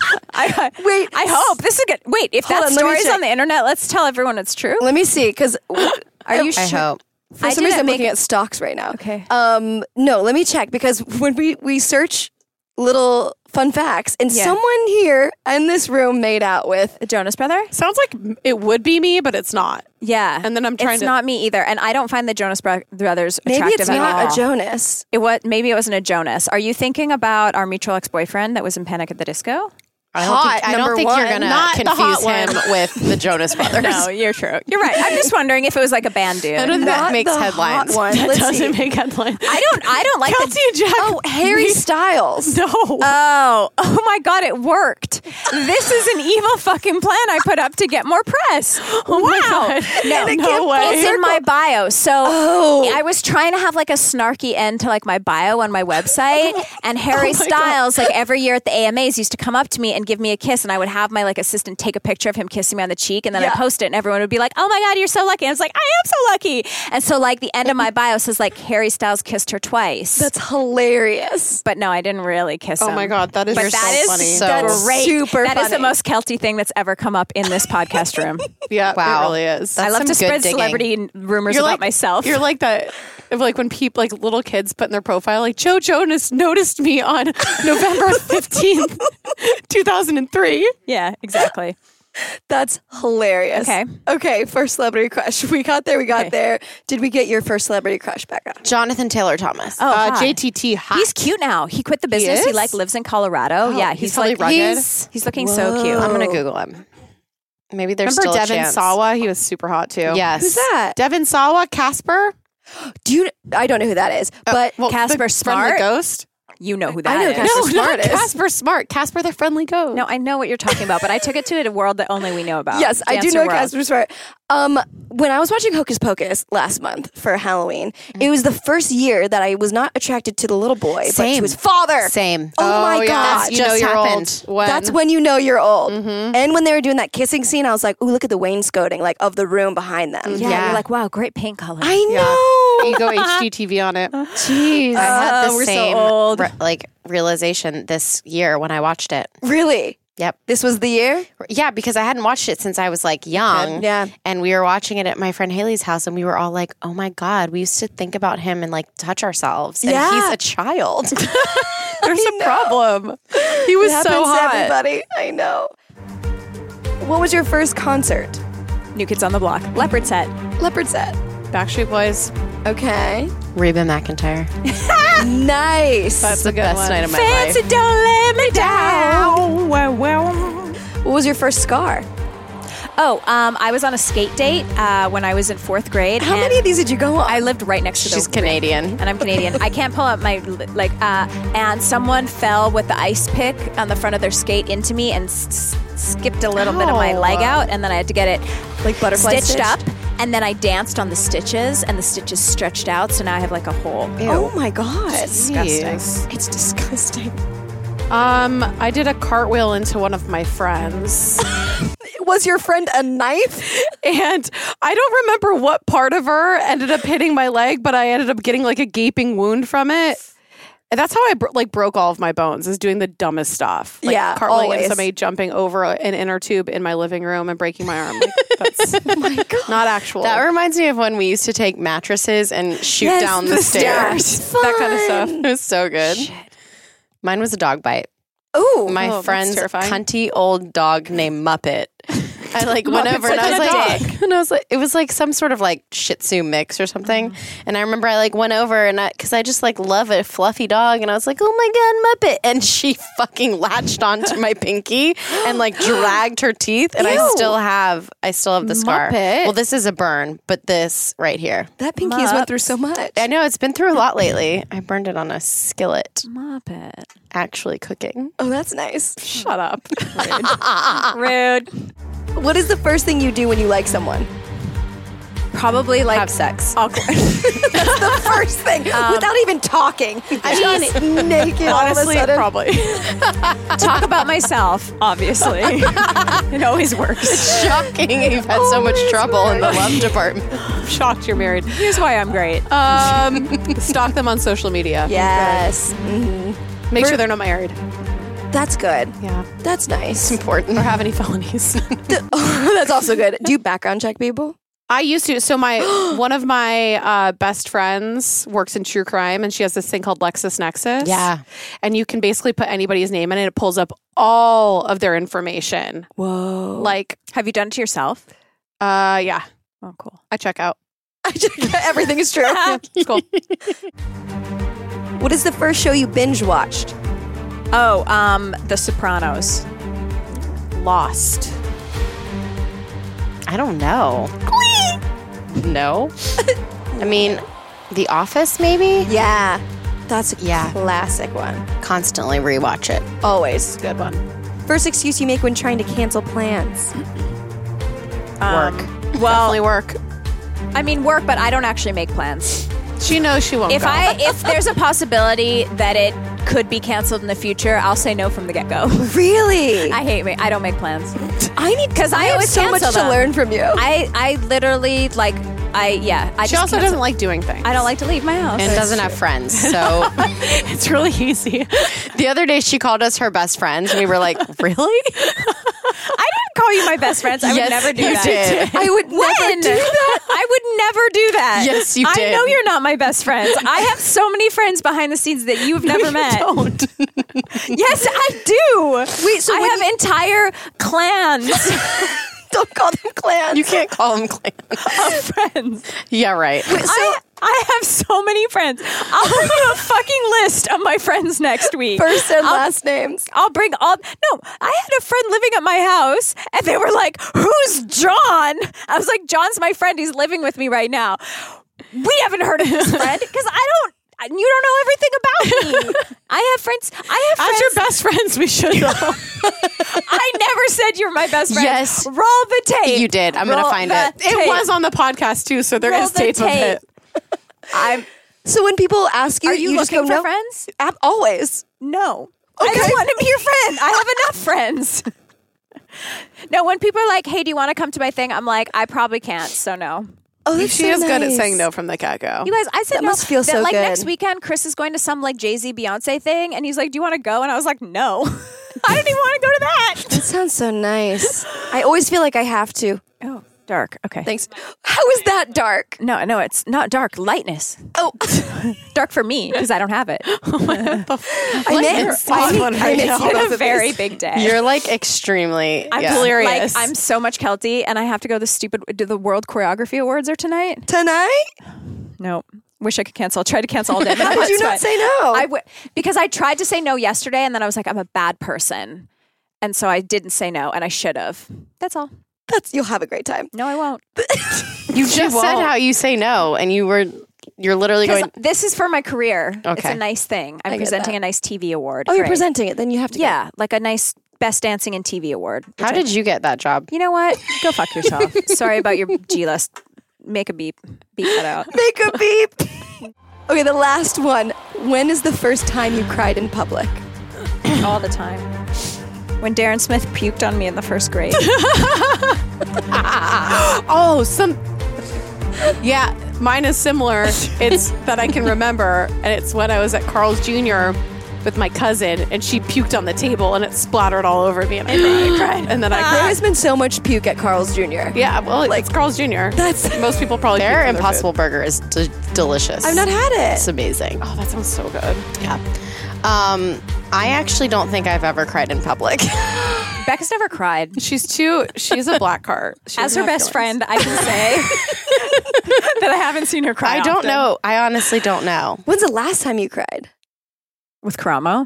Wait, I hope this is good. Wait, if Hold that on, let me story's check. on the internet, let's tell everyone it's true. Let me see, because Are you I sure? hope. for I some reason didn't I'm make looking it- at stocks right now. Okay. No, let me check, because when we search little fun facts, and Yeah. someone here in this room made out with. The Jonas Brother? Sounds like it would be me, but it's not. Yeah. And then I'm trying It's to- not me either. And I don't find the Jonas Brothers Maybe attractive it's at not all. a Jonas. Maybe it wasn't a Jonas. Are you thinking about our mutual ex-boyfriend that was in Panic at the Disco? I Hot, don't number think you're one. going to Not the hot confuse him with the Jonas Brothers. No, you're true. You're right. I'm just wondering if it was like a band dude. None of that Not makes the headlines. hot one. That Let's doesn't see. make headlines. I don't like Kelsey and Jack. Oh, Harry Styles. No. Oh my God, it worked. This is an evil fucking plan I put up to get more press. Oh my Wow. God. No way. It's in my bio. So Oh. I was trying to have like a snarky end to like my bio on my website. And Harry Styles, like every year at the AMAs, used to come up to me and give me a kiss. And I would have my like assistant take a picture of him kissing me on the cheek. And then I post it and everyone would be like, oh my God, you're so lucky. And I was like, I am so lucky. And so like the end of my bio says like Harry Styles kissed her twice. That's hilarious. But no, I didn't really kiss him. Oh my God, that is But so that is funny. So great. super That is the funny. most Kelty thing that's ever come up in this podcast room. Yeah, Wow. it really is. That's I love some to good spread digging. celebrity rumors about myself. You're like that. Like when people, like little kids, put in their profile, like Joe Jonas noticed me on November 15th. 2003. Yeah, exactly. That's hilarious. Okay, first celebrity crush. We got there. Did we get your first celebrity crush, Becca? Jonathan Taylor Thomas. Oh, hot. JTT hot. He's cute now. He quit the business. He is? like lives in Colorado. Yeah, he's probably like rugged. he's looking so cute. I'm going to Google him. Maybe there's Remember still Devin a chance. Sawa? He was super hot too. Yes. Who's that? Devin Sawa, Casper. I don't know who that is, but Casper the Smart? friendly ghost. You know who I that know is. Casper No, Smart not is. Casper Smart. Casper the friendly ghost. No, I know what you're talking about, but I took it to a world that only we know about. yes, I do Dancer know world. Casper Smart. When I was watching Hocus Pocus last month for Halloween, it was the first year that I was not attracted to the little boy, but to Same. his father. Same. Oh, my yeah, God. you know Just you're happened. old. When? That's when you know you're old. And when they were doing that kissing scene, I was like, ooh, look at the wainscoting like of the room behind them. Yeah, Yeah. you're like, wow, great paint color. I know. you go HGTV on it. Jeez. I had the we're so same old. realization this year when I watched it. Really? Yep. This was the year? Yeah, because I hadn't watched it since I was like young. Yeah. And we were watching it at my friend Haley's house and we were all like, oh my God, we used to think about him and like touch ourselves. And Yeah. he's a child. There's a problem. He was It happens so to hot. everybody. I know. What was your first concert? New Kids on the Block. Leopard set. Leopard set. Backstreet Boys. Okay. Reba McEntire. Nice. That's a good Best one. night of my life. don't let me down. What was your first scar? Oh, I was on a skate date when I was in 4th grade. How and many of these did you go on? I lived right next to the She's Canadian. and I'm Canadian. I can't pull up my and someone fell with the ice pick on the front of their skate into me and skipped a little bit of my leg out, and then I had to get it like butterfly stitched stitch? up. And then I danced on the stitches, and the stitches stretched out, so now I have like a hole. Oh my God. Disgusting. It's disgusting. I did a cartwheel into one of my friends. Was your friend a knife? And I don't remember what part of her ended up hitting my leg, but I ended up getting like a gaping wound from it. And that's how I broke all of my bones, is doing the dumbest stuff. Like Yeah, cartwheeling always. into somebody, jumping over an inner tube in my living room and breaking my arm. Like, that's not actual. That reminds me of when we used to take mattresses and shoot Yes, down the stairs. that kind of stuff. It was so good. Mine was a dog bite. Ooh. My that's friend's terrifying. cunty old dog named Muppet. I like went Muppet's over and such I was a like, dog. and I was like, it was like some sort of like Shih Tzu mix or something. And I remember I like went over and because I just like love a fluffy dog, and I was like, oh my God, Muppet! And she fucking latched onto my pinky and like dragged her teeth, and I still have the scar. Muppet? Well, this is a burn, but this right here. That pinky has went through so much. I know it's been through a lot lately. I burned it on a skillet, Muppet. actually cooking. Oh, that's nice. Shut up. Rude. What is the first thing you do when you like someone? Probably like Have sex. awkward. That's the first thing, without even talking. Just naked Honestly, all of a sudden. probably. Talk about myself, obviously. It always works. Shocking. You've had so much trouble in the love department. I'm shocked you're married. Here's why I'm great. Stalk them on social media. Yes. Make sure they're not married. That's good. Yeah. That's nice. Important. Or have any felonies. That's also good. Do you background check people? I used to. So one of my best friends works in true crime, and she has this thing called LexisNexis. Yeah. And you can basically put anybody's name in it. It pulls up all of their information. Whoa. Like, Have you done it to yourself? yeah, Oh, cool. I check out. Everything is true. It's cool. What is the first show you binge watched? Oh, The Sopranos. Lost. I don't know. No. I mean, The Office, maybe? Yeah. That's a Yeah. classic one. Constantly rewatch it. Always. Good one. First excuse you make when trying to cancel plans. Work. Well, Definitely work. I mean work, but I don't actually make plans. She knows she won't If go. if there's a possibility that it could be canceled in the future, I'll say no from the get go. Really? I don't make plans. I need Because I have always so much cancel to them. learn from you. I literally like I She just also cancel. doesn't like doing things. I don't like to leave my house. And doesn't have friends. So It's really easy. the other day she called us her best friends. And we were like, really? I didn't call you my best friends. I would never do that. Did. I would never do that. I would never do that. Yes, you I did. know you're not my best friends. I have so many friends behind the scenes that you've never met. Don't. Yes, I do. Wait, so I when have entire clans don't call them clans. You can't call them clans. of friends. Yeah, right. I have so many friends. I'll bring you a fucking list of my friends next week. First and last names. I'll bring all. No, I had a friend living at my house, and they were like, "Who's John?" I was like, "John's my friend. He's living with me right now." We haven't heard of this friend because you don't know everything about me. I have friends. As your best friends, we should know. I never said you were my best friend. Yes. Roll the tape. You did. I'm going to Roll find the it. tape. It was on the podcast too, so there Roll is the tape of tape. it. So when people ask you, Are you just looking go, for no. friends? Always. No. I don't want to be your friend. I have enough friends. No, when people are like, "Hey, do you want to come to my thing?" I'm like, "I probably can't, so no." Oh, that's She so is good at nice. saying no from the get-go. You guys, I said That no. must feel That, so like good. next weekend, Chris is going to some like Jay-Z Beyonce thing, and he's like, "Do you want to go?" And I was like, "No, I don't even want to go to that." That sounds so nice. I always feel like I have to. Oh, dark. Okay. Thanks. How is that dark? No, it's not dark. Lightness. Oh, Dark for me because I don't have it. I It's a very big day. You're like extremely. I'm delirious. Like I'm so much Kelty, and I have to go to the World Choreography Awards are tonight. Tonight? No. Wish I could cancel. Tried to cancel all day. How did you not say no? Because I tried to say no yesterday, and then I was like, I'm a bad person, and so I didn't say no, and I should have. That's all. You'll have a great time. No, I won't. You just said how you say no, and you're literally going. This is for my career. It's Okay. a nice thing. I'm get presenting that. a nice TV award. Oh, you're Great. presenting it. Then you have to. Yeah, like a nice Best Dancing in TV award. How did you get that job? You know what? Go fuck yourself. Sorry about your G-list. Make a beep. Beep that out. Make a beep. Okay, the last one. When is the first time you cried in public? All the time. When Darren Smith puked on me in the first grade. Yeah, mine is similar. It's that I can remember, and it's when I was at Carl's Jr. with my cousin, and she puked on the table, and it splattered all over me, and I cried. And then I There cried. has been so much puke at Carl's Jr. Yeah, well, it's Carl's Jr. That's- most people probably Their puke for Impossible Burger is delicious. I've not had it. It's amazing. food. Oh, that sounds so good. Yeah. I actually don't think I've ever cried in public. Becca's never cried. She's a black heart. She As doesn't her have best feelings. friend, I can say that I haven't seen her cry I don't often. know. I honestly don't know. When's the last time you cried? With Karamo?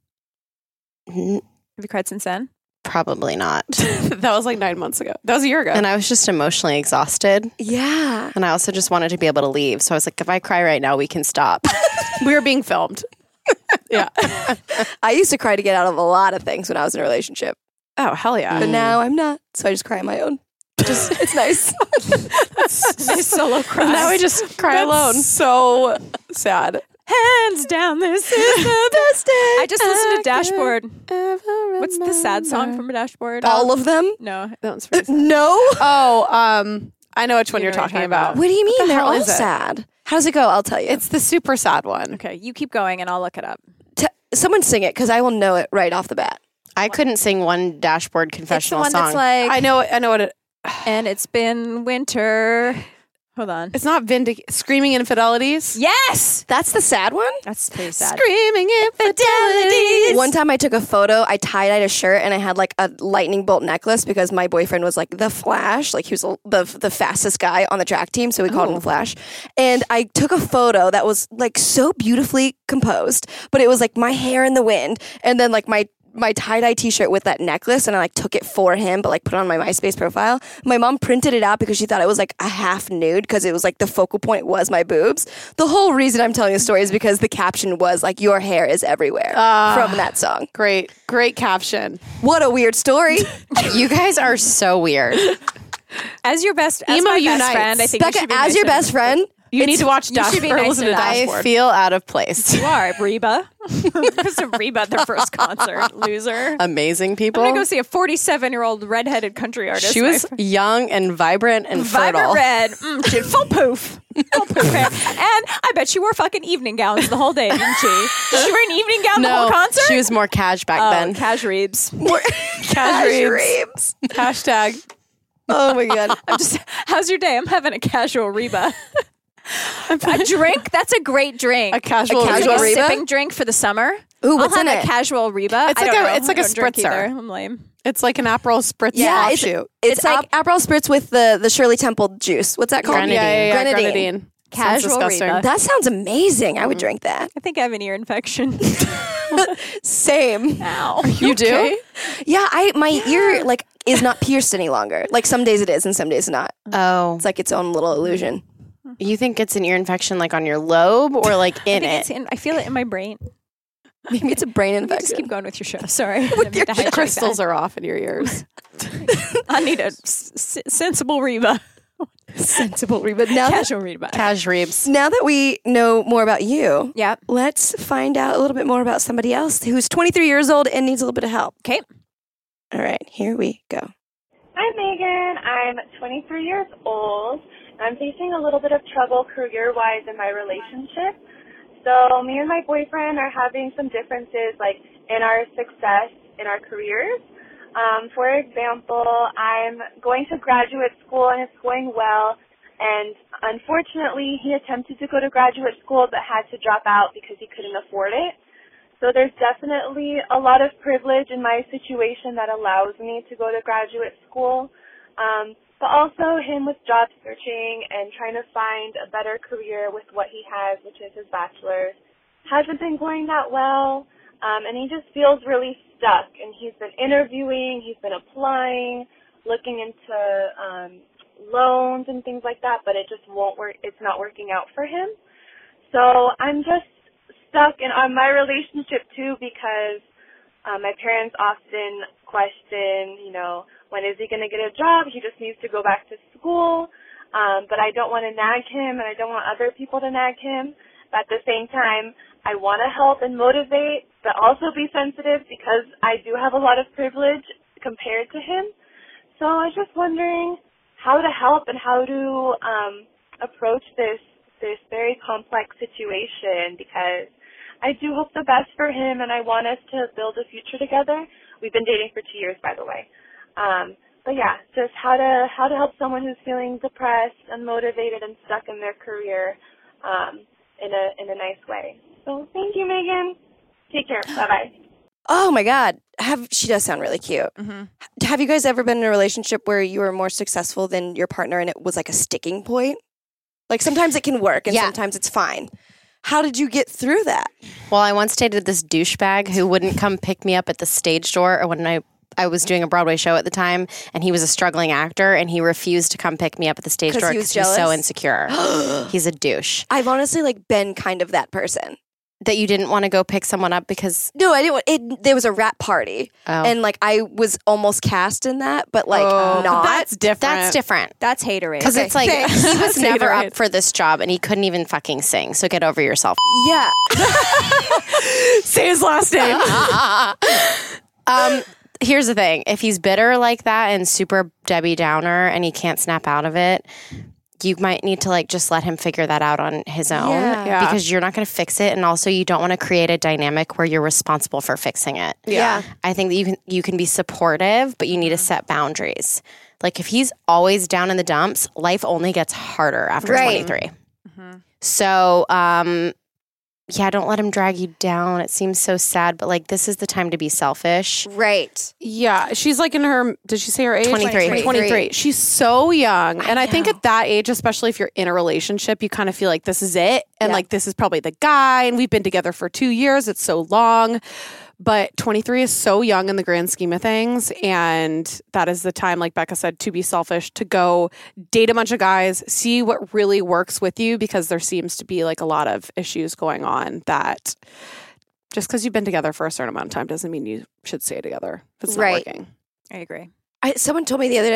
N- Have you cried since then? Probably not. That was like 9 months ago. That was a year ago. And I was just emotionally exhausted. Yeah. And I also just wanted to be able to leave. So I was like, if I cry right now, we can stop. we were being filmed. Yeah. I used to cry to get out of a lot of things when I was in a relationship, Oh, hell yeah. but now I'm not. So I just cry on my own. Just it's nice. Nice solo cry. Now I just cry That's alone. so sad. Hands down, this is the best day. I just listened to Dashboard. Ever What's the sad song from Dashboard? All of them? No. That one's pretty sad. No. Oh, I know which one You you're know what talking you're talking about. What do you mean? the They're hell all is it? sad. How does it go? I'll tell you. It's the super sad one. Okay, you keep going and I'll look it up. Someone sing it because I will know it right off the bat. I couldn't sing one Dashboard It's the confessional one song. that's like, I know what it. and it's been winter. Hold on. It's not screaming infidelities. Yes! That's the sad one? That's pretty sad. Screaming infidelities. One time I took a photo, I tie-dyed a shirt, and I had like a lightning bolt necklace because my boyfriend was like the Flash. Like he was the fastest guy on the track team, so we called him the Flash. And I took a photo that was like so beautifully composed, but it was like my hair in the wind, and then like my tie-dye t-shirt with that necklace, and I like took it for him, but like put it on my MySpace profile. My mom printed it out because she thought it was like a half nude because it was like the focal point was my boobs. The whole reason I'm telling the story is because the caption was like, your hair is everywhere from that song. Great caption. What a weird story. You guys are so weird. As your best, as Emo my unites. best friend, I think you Becca, should be as nice your to- best friend, You need to watch you should be Dashboard. nice Listen to to that. I Dashboard. feel out of place. You are, Reba. Because of Reba at their first concert, loser. Amazing people. I'm gonna go see a 47-year-old redheaded country artist. She was young and vibrant and fertile. vibrant red. She had full poof. Full poof hair. And I bet she wore fucking evening gowns the whole day, didn't she? Did she wear an evening gown the whole concert? She was more cash back then. Cash Reebs. Cash Reebs. Hashtag. Oh my God. I'm just, how's your day? I'm having a casual Reba. A drink? That's a great drink. A casual It's like Reba? a sipping drink for the summer. Ooh, what's I'll in have it? a casual Reba. It's I like don't a- know. it's like I a don't drink spritzer. either. I'm lame. It's like an Aperol Spritz Yeah, offshoot. It's Aperol Spritz with the Shirley Temple juice. What's that called? Grenadine. Grenadine. Sounds Casual disgusting. Reba. That sounds amazing. I would drink that. I think I have an ear infection. Same. Ow. You do? Okay. Yeah, my ear like is not pierced any longer. Like some days it is and some days not. Oh. It's like its own little illusion. You think it's an ear infection like on your lobe or like in it? I feel it in my brain. Maybe it's a brain Just infection. keep going with your show. Sorry. The crystals are off in your ears. I need a sensible Reba. Sensible Reba. Now that, Casual Reba. Cash Reebs. now that we know more about you, Yep. let's find out a little bit more about somebody else who's 23 years old and needs a little bit of help. Okay. All right, here we go. Hi, Megan. I'm 23 years old. I'm facing a little bit of trouble career-wise in my relationship. So me and my boyfriend are having some differences, like, in our success in our careers. For example, I'm going to graduate school and it's going well. And unfortunately, he attempted to go to graduate school but had to drop out because he couldn't afford it. So there's definitely a lot of privilege in my situation that allows me to go to graduate school. But also him with job searching and trying to find a better career with what he has, which is his bachelor's, hasn't been going that well. And he just feels really stuck. And he's been interviewing, he's been applying, looking into loans and things like that, but it just won't work. It's not working out for him. So I'm just stuck in my relationship too, because my parents often question, when is he going to get a job? He just needs to go back to school. But I don't want to nag him, and I don't want other people to nag him. But at the same time, I want to help and motivate, but also be sensitive because I do have a lot of privilege compared to him. So I was just wondering how to help and how to approach this very complex situation, because I do hope the best for him and I want us to build a future together. We've been dating for 2 years, by the way. But yeah, just how to help someone who's feeling depressed, unmotivated, and stuck in their career in a nice way. So thank you, Megan. Take care. Bye-bye. Oh my God. She does sound really cute. Mm-hmm. Have you guys ever been in a relationship where you were more successful than your partner and it was like a sticking point? Like sometimes it can work and Yeah. sometimes it's fine. How did you get through that? Well, I once dated this douchebag who wouldn't come pick me up at the stage door or when I was doing a Broadway show at the time, and he was a struggling actor, and he refused to come pick me up at the stage 'Cause door he was because he was so jealous? insecure. He's a douche. I've honestly been kind of that person. That you didn't want to go pick someone up because... No, I didn't. There was a rap party, Oh. and I was almost cast in that, but not. That's different. That's different. That's haterade. Because it's like, thanks. he was That's never haterade. up for this job, and he couldn't even fucking sing, so get over yourself. Yeah. Say his last name. Here's the thing. If he's bitter like that and super Debbie Downer and he can't snap out of it, you might need to just let him figure that out on his own Yeah. because you're not going to fix it. And also you don't want to create a dynamic where you're responsible for fixing it. Yeah. I think that you can be supportive, but you need to set boundaries. Like if he's always down in the dumps, life only gets harder after Right. 23. So, yeah, don't let him drag you down. It seems so sad, but this is the time to be selfish. Right. Yeah, she's in her, did she say her age? 23. 23. She's so young. And I think at that age, especially if you're in a relationship, you kind of feel like this is it. And Yeah. this is probably the guy. And we've been together for 2 years. It's so long. But 23 is so young in the grand scheme of things. And that is the time, like Becca said, to be selfish, to go date a bunch of guys, see what really works with you, because there seems to be a lot of issues going on that just because you've been together for a certain amount of time doesn't mean you should stay together if it's not Right. working. I agree. Someone told me the other day,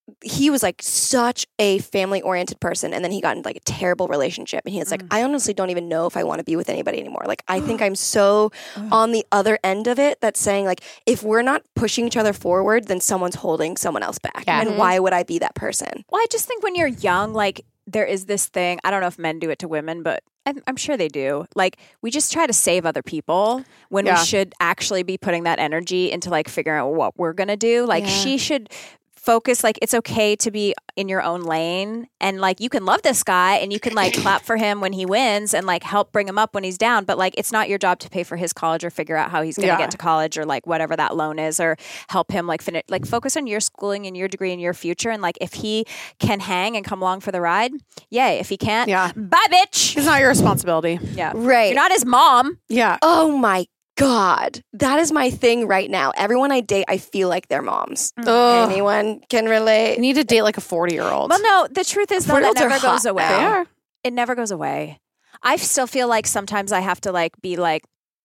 he was like such a family oriented person, and then he got into like a terrible relationship, and he was like, I honestly don't even know if I want to be with anybody anymore. Like, I think I'm so on the other end of it that's saying like, if we're not pushing each other forward, then someone's holding someone else back. Yeah. And why would I be that person? Well, I just think when you're young, like there is this thing. I don't know if men do it to women, but I'm sure they do. Like we just try to save other people when we should actually be putting that energy into like figuring out what we're gonna do. Like she should focus, like it's okay to be in your own lane, and like you can love this guy and you can like clap for him when he wins and like help bring him up when he's down, but like it's not your job to pay for his college or figure out how he's going to get to college or like whatever that loan is, or help him like finish, like focus on your schooling and your degree and your future. And like if he can hang and come along for the ride, yay. If he can't, bye bitch. It's not your responsibility. Yeah, Right. You're not his mom. Yeah. Oh my God, that is my thing right now. Everyone I date, I feel like they're moms. Ugh. Anyone can relate? You need to date like a 40-year-old. Well, no, the truth is though, that 40-year-olds are never goes hot away. now. They are. It never goes away. I still feel like sometimes I have to like be like,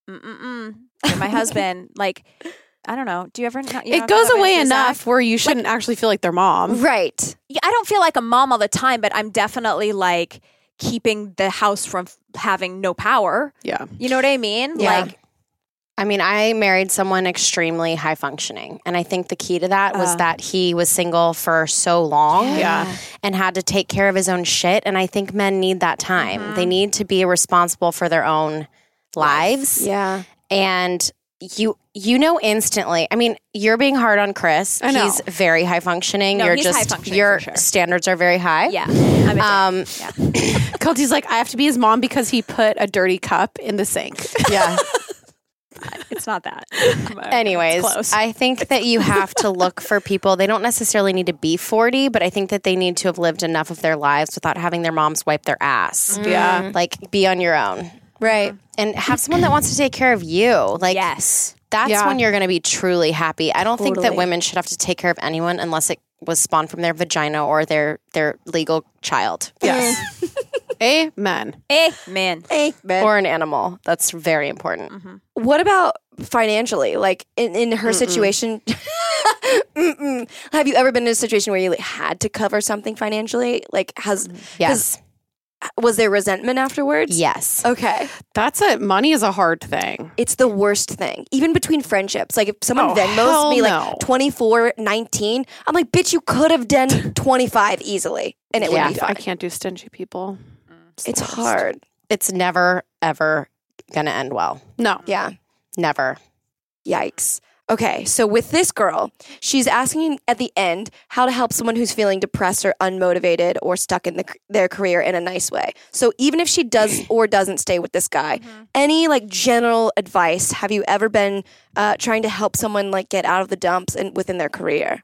you're my husband. Like, I don't know. Do you ever? It goes away enough where you shouldn't actually feel like their mom. Right. I don't feel like a mom all the time, but I'm definitely like keeping the house from having no power. Yeah. You know what I mean? Yeah. Like, I mean, I married someone extremely high functioning. And I think the key to that was that he was single for so long and had to take care of his own shit. And I think men need that time. They need to be responsible for their own lives. Yeah. And you know instantly. I mean, you're being hard on Chris. I know. He's very high functioning. No, You're he's just high functioning your for sure. standards are very high. yeah, I'm a dick. Cody's like, I have to be his mom because he put a dirty cup in the sink. Yeah. It's not that. Anyways, close. I think that you have to look for people. They don't necessarily need to be 40, but I think that they need to have lived enough of their lives without having their moms wipe their ass. Yeah. Like, be on your own. Right. And have someone that wants to take care of you. Like, Yes. that's Yeah. when you're going to be truly happy. I don't think that Totally. women should have to take care of anyone unless it was spawned from their vagina or their legal child. Yes. Amen. Man. Or an animal. That's very important. What about financially? Like in her situation, have you ever been in a situation where you like, had to cover something financially? Like, Yes. was there resentment afterwards? Yes. Okay. Money is a hard thing. It's the worst thing. Even between friendships. Like if someone Oh, Venmos hell me no. like 24.19, I'm like, bitch, you could have done 25 easily and it would be I fine. can't do stingy people. It's hard. It's never, ever going to end well. No. Yeah. Never. Yikes. Okay, so with this girl, she's asking at the end how to help someone who's feeling depressed or unmotivated or stuck in their career in a nice way. So even if she does or doesn't stay with this guy, any like general advice? Have you ever been trying to help someone like get out of the dumps and within their career?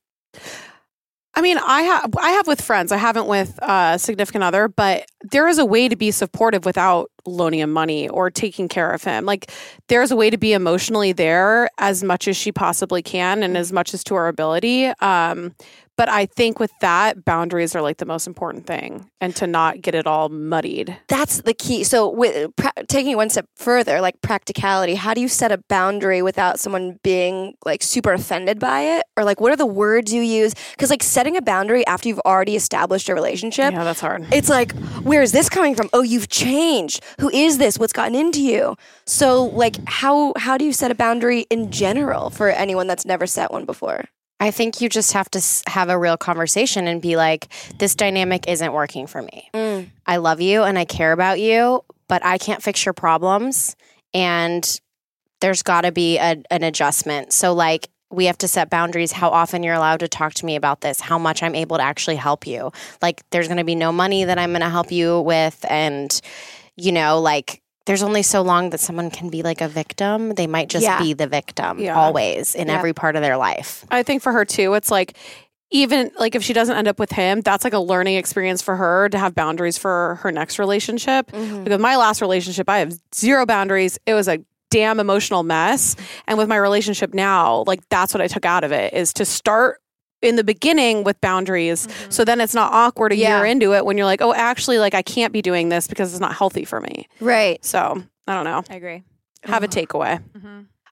I mean, I have with friends. I haven't with a significant other, but there is a way to be supportive without loaning him money or taking care of him. Like there's a way to be emotionally there as much as she possibly can and as much as to her ability. But I think with that, boundaries are like the most important thing, and to not get it all muddied. That's the key. So with taking it one step further, like practicality, how do you set a boundary without someone being like super offended by it? Or like what are the words you use? Because like setting a boundary after you've already established a relationship, Yeah, that's hard. it's like, where is this coming from? Oh, you've changed. Who is this? What's gotten into you? So like how do you set a boundary in general for anyone that's never set one before? I think you just have to have a real conversation and be like, this dynamic isn't working for me. I love you and I care about you, but I can't fix your problems. And there's got to be an adjustment. So like, we have to set boundaries, how often you're allowed to talk to me about this, how much I'm able to actually help you. Like, there's going to be no money that I'm going to help you with. And, you know, like, there's only so long that someone can be like a victim. They might just be the victim always in every part of their life. I think for her too, it's like, even like if she doesn't end up with him, that's like a learning experience for her to have boundaries for her next relationship. Like with my last relationship, I have zero boundaries. It was a damn emotional mess. And with my relationship now, like that's what I took out of it, is to start in the beginning with boundaries. So then it's not awkward a year into it when you're like, oh, actually, like I can't be doing this because it's not healthy for me. Right. So I don't know. I agree. Have a takeaway.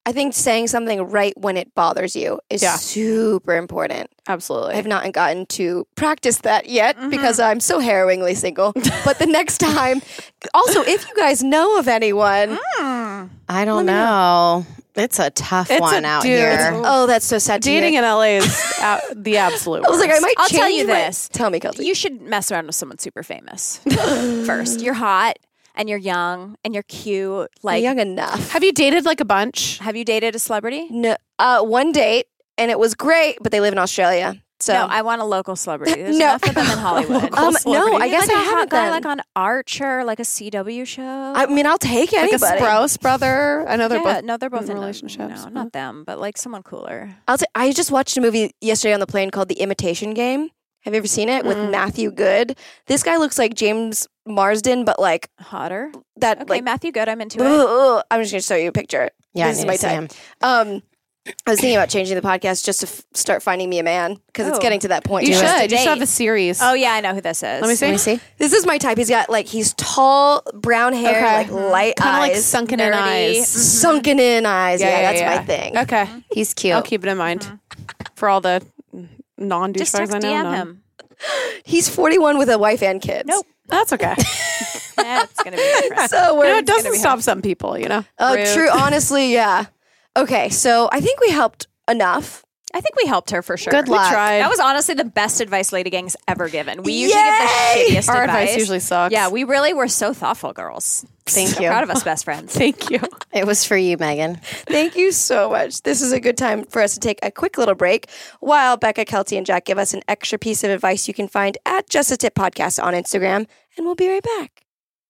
I think saying something right when it bothers you is super important. Absolutely. I have not gotten to practice that yet because I'm so harrowingly single. But the next time, also, if you guys know of anyone, I don't know. It's a tough one out here. Oh, that's so sad. Dating in LA is the absolute worst. I was like, I might I'll change tell you my- this. Tell me, Kelsey. You should mess around with someone super famous first. You're hot and you're young and you're cute. Like, young enough. Have you dated like a bunch? have you dated a celebrity? No, one date, and it was great, but they live in Australia. So No, I want a local celebrity. There's No. enough of them in Hollywood. no, I guess like I a hot haven't guy then. like on Archer, like a CW show. I mean, I'll take Like anybody. a Sprouse brother? I know they're both. no, they're both in in relationships. No, not them, but like someone cooler. I just watched a movie yesterday on the plane called The Imitation Game. Have you ever seen it with Matthew Good? This guy looks like James Marsden, but like Hotter. that. Okay, like, Matthew Good. I'm into it. I'm just gonna show you a picture. Yeah, this I is need my to see type. him. I was thinking about changing the podcast just to start finding me a man because it's Oh. getting to that point. You Do it. should. You date. should have a series. Oh yeah, I know who this is. Let me see. Let me see. This is my type. He's tall, brown hair, Okay. like light Kind of eyes, like sunken in nerdy. eyes. sunken in eyes. Yeah, that's my thing. Okay. He's cute. I'll keep it in mind for all the non-douchebags Just text I know. DM No. him. He's 41 with a wife and kids. Nope. That's okay. That's gonna be different. So You we're know, it doesn't stop some people, you know? Rude. true. Honestly, yeah. Okay, so I think we helped enough. I think we helped her for sure. Good luck. We tried. That was honestly the best advice Lady Gang's ever given. We usually Yay! give the shittiest Our advice. advice usually sucks. Yeah, we really were so thoughtful, girls. Thank So you. proud of us, best friends. Thank you. It was for you, Megan. Thank you so much. This is a good time for us to take a quick little break while Becca, Kelty, and Jack give us an extra piece of advice you can find at Just a Tip Podcast on Instagram, and we'll be right back.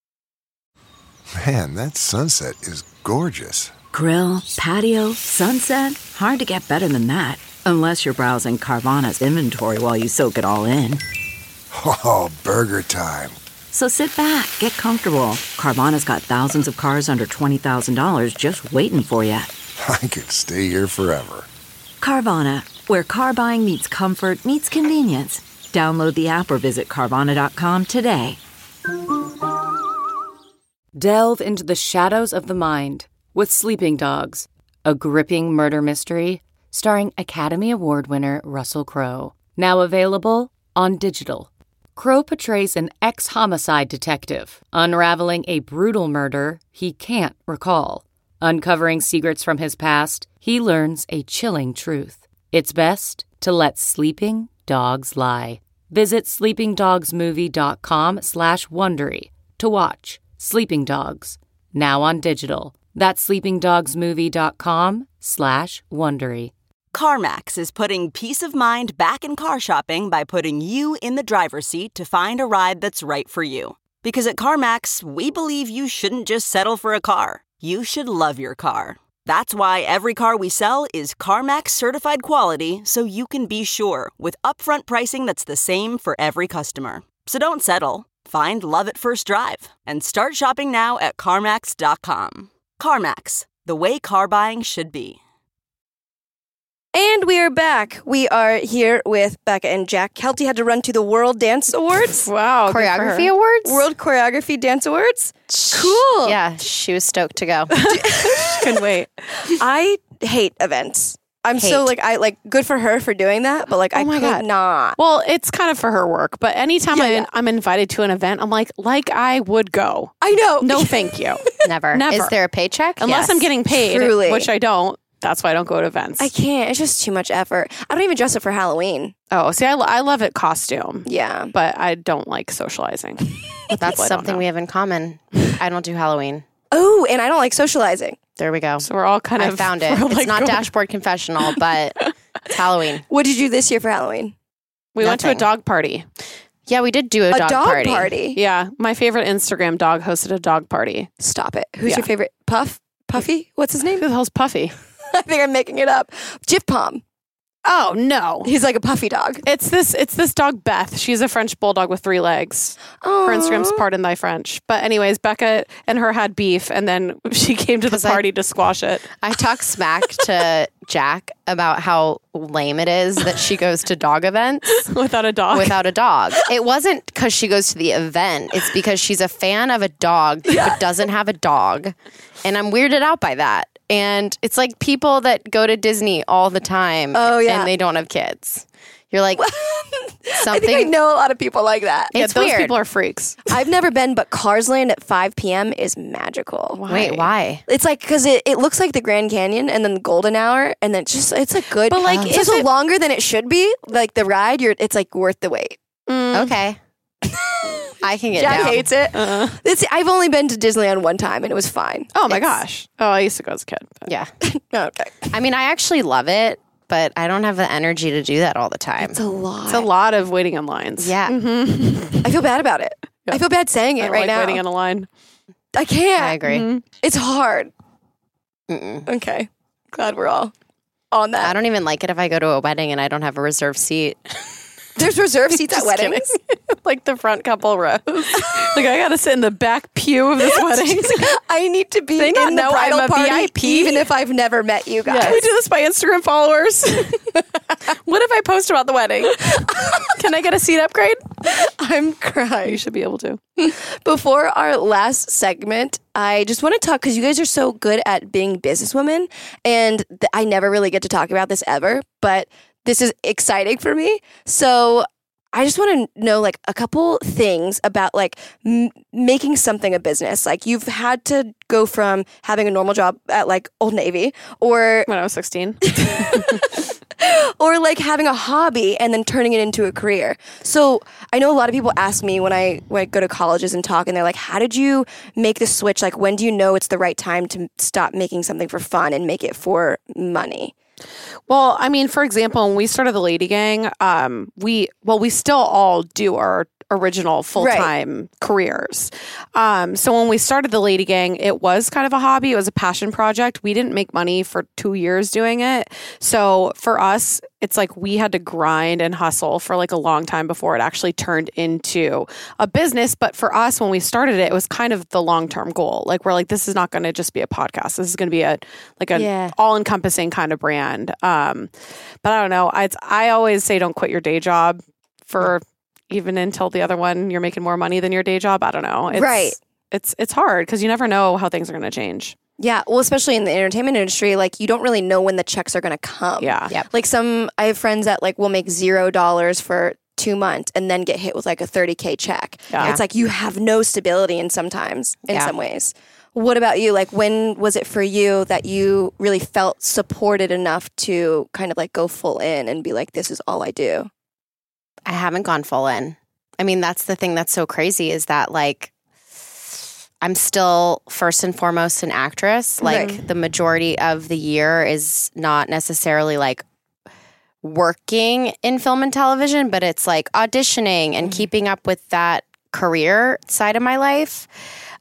Man, that sunset is gorgeous. Grill, patio, sunset. Hard to get better than that. Unless you're browsing Carvana's inventory while you soak it all in. Oh, burger time. So sit back, get comfortable. Carvana's got thousands of cars under $20,000 just waiting for you. I could stay here forever. Carvana, where car buying meets comfort meets convenience. Download the app or visit Carvana.com today. Delve into the shadows of the mind with Sleeping Dogs, a gripping murder mystery starring Academy Award winner Russell Crowe. Now available on digital. Crowe portrays an ex-homicide detective unraveling a brutal murder he can't recall. Uncovering secrets from his past, he learns a chilling truth. It's best to let sleeping dogs lie. Visit sleepingdogsmovie.com/Wondery to watch Sleeping Dogs, now on digital. That's sleepingdogsmovie.com/Wondery. CarMax is putting peace of mind back in car shopping by putting you in the driver's seat to find a ride that's right for you. Because at CarMax, we believe you shouldn't just settle for a car. You should love your car. That's why every car we sell is CarMax certified quality, so you can be sure with upfront pricing that's the same for every customer. So don't settle. Find love at first drive and start shopping now at CarMax.com. CarMax, the way car buying should be. And we are back. We are here with Becca and Jack. Kelty had to run to the World Dance Awards. Wow. Choreography awards? World Choreography Dance Awards. Cool. Yeah, she was stoked to go. Couldn't wait. I hate events. I'm so good for her for doing that, but I could not. Well, it's kind of for her work, but anytime I'm invited to an event, I'm like I would go. I know. No, thank you. Never. Never. Is there a paycheck? Unless Yes. I'm getting paid, Truly. which I don't. That's why I don't go to events. I can't. It's just too much effort. I don't even dress up for Halloween. Oh, see, I love it costume. Yeah. But I don't like socializing. That's something we have in common. I don't do Halloween. Oh, and I don't like socializing. There we go. So we're all kind of. I found it. we're It's not going- Dashboard Confessional, but it's Halloween. What did you do this year for Halloween? We went to a Nothing. dog party. Yeah, we did do a dog party. Yeah, my favorite Instagram dog hosted a dog party. Stop it. Who's Yeah. your favorite? Puffy? What's his name? Who the hell's Puffy? I think I'm making it up. Jif Palm. Oh no, He's like a puffy dog. it's this dog Beth. She's a French bulldog with 3 legs. Her Instagram's Pardon Thy French. But anyways, Becca and her had beef, and then she came to the party to squash it. I talk smack to Jack about how lame it is that she goes to dog events Without a dog. without a dog. It wasn't because she goes to the event. It's because she's a fan of a dog but doesn't have a dog. And I'm weirded out by that. And it's like people that go to Disney all the time and they don't have kids. You're like, something. I think I know a lot of people like that. Yeah, It's those weird. people are freaks. I've never been, but Cars Land at 5 p.m. is magical. Wait, why? It's like, because it looks like the Grand Canyon and then the Golden Hour, and then it's a good. But, like, it's is also it- longer than it should be. Like the ride, it's like worth the wait. Okay. I can get Jack down. hates it. I've only been to Disneyland one time, and it was fine. Oh my gosh. Oh, I used to go as a kid. but- Yeah. Okay. I mean, I actually love it, but I don't have the energy to do that all the time. It's a lot. It's a lot of waiting in lines. Yeah. I feel bad about it. I feel bad saying I it don't right like now. waiting in a line. I can't. I agree. It's hard. Okay. Glad we're all on that. I don't even like it if I go to a wedding and I don't have a reserved seat. There's reserved seats at Just weddings. kidding. Like the front couple rows. Like I got to sit in the back pew of this wedding. I need to be They in not the know bridal I'm a party, VIP? even if I've never met you guys. Can we do this by Instagram followers? What if I post about the wedding? Can I get a seat upgrade? I'm crying. You should be able to. Before our last segment, I just want to talk because you guys are so good at being businesswomen, and I never really get to talk about this ever, but this is exciting for me. So I just want to know like a couple things about like making something a business. Like you've had to go from having a normal job at like Old Navy or When I was 16. or like having a hobby and then turning it into a career. So I know a lot of people ask me when I go to colleges and talk, and they're like, how did you make the switch? Like, when do you know it's the right time to stop making something for fun and make it for money? Well, I mean, for example, when we started the Lady Gang, we still all do our original full-time careers. So when we started the Lady Gang, it was kind of a hobby. It was a passion project. We didn't make money for 2 years doing it. So for us, it's like we had to grind and hustle for like a long time before it actually turned into a business. But for us, when we started it, it was kind of the long-term goal. Like we're like, this is not going to just be a podcast. This is going to be an all-encompassing kind of brand. But I don't know. I always say don't quit your day job for even until the other one you're making more money than your day job. I don't know. It's hard because you never know how things are going to change. Yeah, well, especially in the entertainment industry, like you don't really know when the checks are going to come. Yeah. Yep. Like I have friends that like will make $0 for 2 months and then get hit with like a $30K check. Yeah. It's like you have no stability in some ways. What about you? Like when was it for you that you really felt supported enough to kind of like go full in and be like, this is all I do? I haven't gone full in. I mean, that's the thing that's so crazy is that like I'm still first and foremost an actress. Like the majority of the year is not necessarily like working in film and television, but it's like auditioning and keeping up with that career side of my life.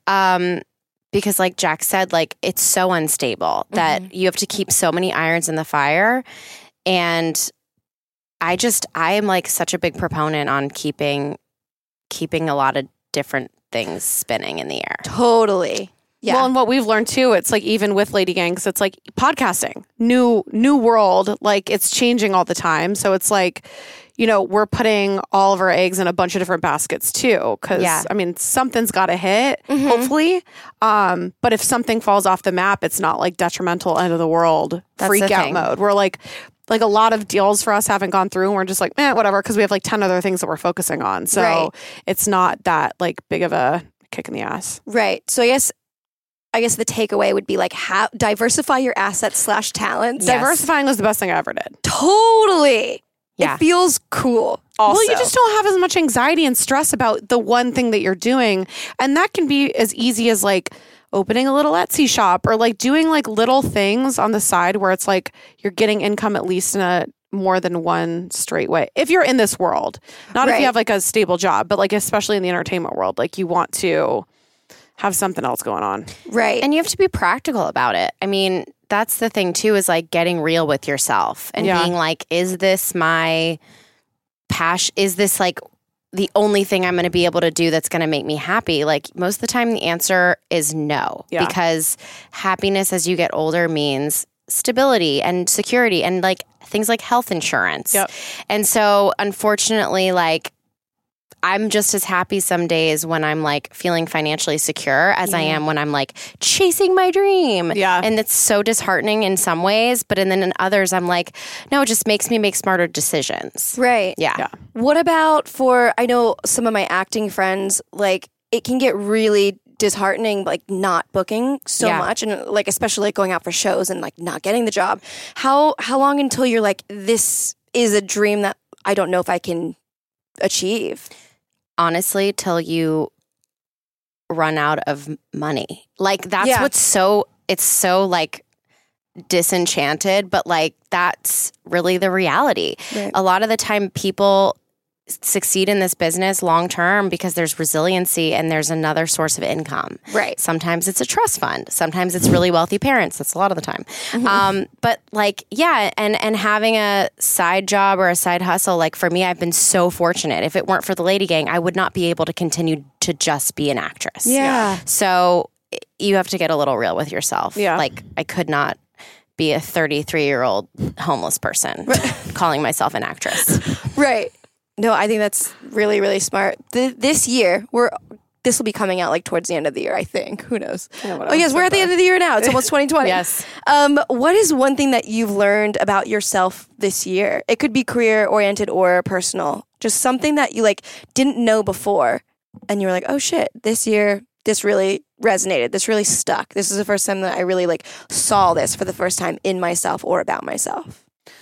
Because like Jack said, like it's so unstable that you have to keep so many irons in the fire. And I am like such a big proponent on keeping a lot of different things spinning in the air. Totally. Yeah. Well, and what we've learned too, it's like even with Lady Gangs, it's like podcasting, new world, like it's changing all the time. So it's like, you know, we're putting all of our eggs in a bunch of different baskets too. Cause I mean, something's got to hit, hopefully. But if something falls off the map, it's not like detrimental end of the world, freak out mode. We're like a lot of deals for us haven't gone through and we're just like, whatever. Cause we have like 10 other things that we're focusing on. So it's not that like big of a kick in the ass. Right. So I guess the takeaway would be like diversify your assets / talents. Yes. Diversifying was the best thing I ever did. Totally. Yeah. It feels cool. Also. Well, you just don't have as much anxiety and stress about the one thing that you're doing. And that can be as easy as like opening a little Etsy shop or like doing like little things on the side where it's like you're getting income at least in a more than one straight way. If you're in this world, not if you have like a stable job, but like especially in the entertainment world, like you want to have something else going on. Right. And you have to be practical about it. I mean, that's the thing too, is like getting real with yourself and being like, is this my passion? Is this like the only thing I'm going to be able to do that's going to make me happy? Like most of the time the answer is no, because happiness as you get older means stability and security and like things like health insurance. Yep. And so unfortunately, like I'm just as happy some days when I'm like feeling financially secure as I am when I'm like chasing my dream. Yeah. And it's so disheartening in some ways, but then in others, I'm like, no, it just makes me make smarter decisions. Right. Yeah. What about I know some of my acting friends, like it can get really disheartening, like not booking so much, and like especially like going out for shows and like not getting the job. How long until you're like, this is a dream that I don't know if I can achieve? Honestly, till you run out of money. Like that's it's so like disenchanted, but like that's really the reality. Right. A lot of the time people succeed in this business long term because there's resiliency and there's another source of income. Right. Sometimes it's a trust fund. Sometimes it's really wealthy parents. That's a lot of the time. But like, and having a side job or a side hustle, like for me, I've been so fortunate. If it weren't for the Lady Gang, I would not be able to continue to just be an actress. Yeah. So you have to get a little real with yourself. Yeah. Like I could not be a 33-year-old homeless person calling myself an actress. Right. No, I think that's really, really smart. This year, this will be coming out like towards the end of the year, I think. Who knows? Oh, yes, we're at the end of the year now. It's almost 2020. Yes. What is one thing that you've learned about yourself this year? It could be career-oriented or personal. Just something that you like didn't know before, and you were like, oh shit, this year, this really resonated. This really stuck. This is the first time that I really like saw this for the first time in myself or about myself.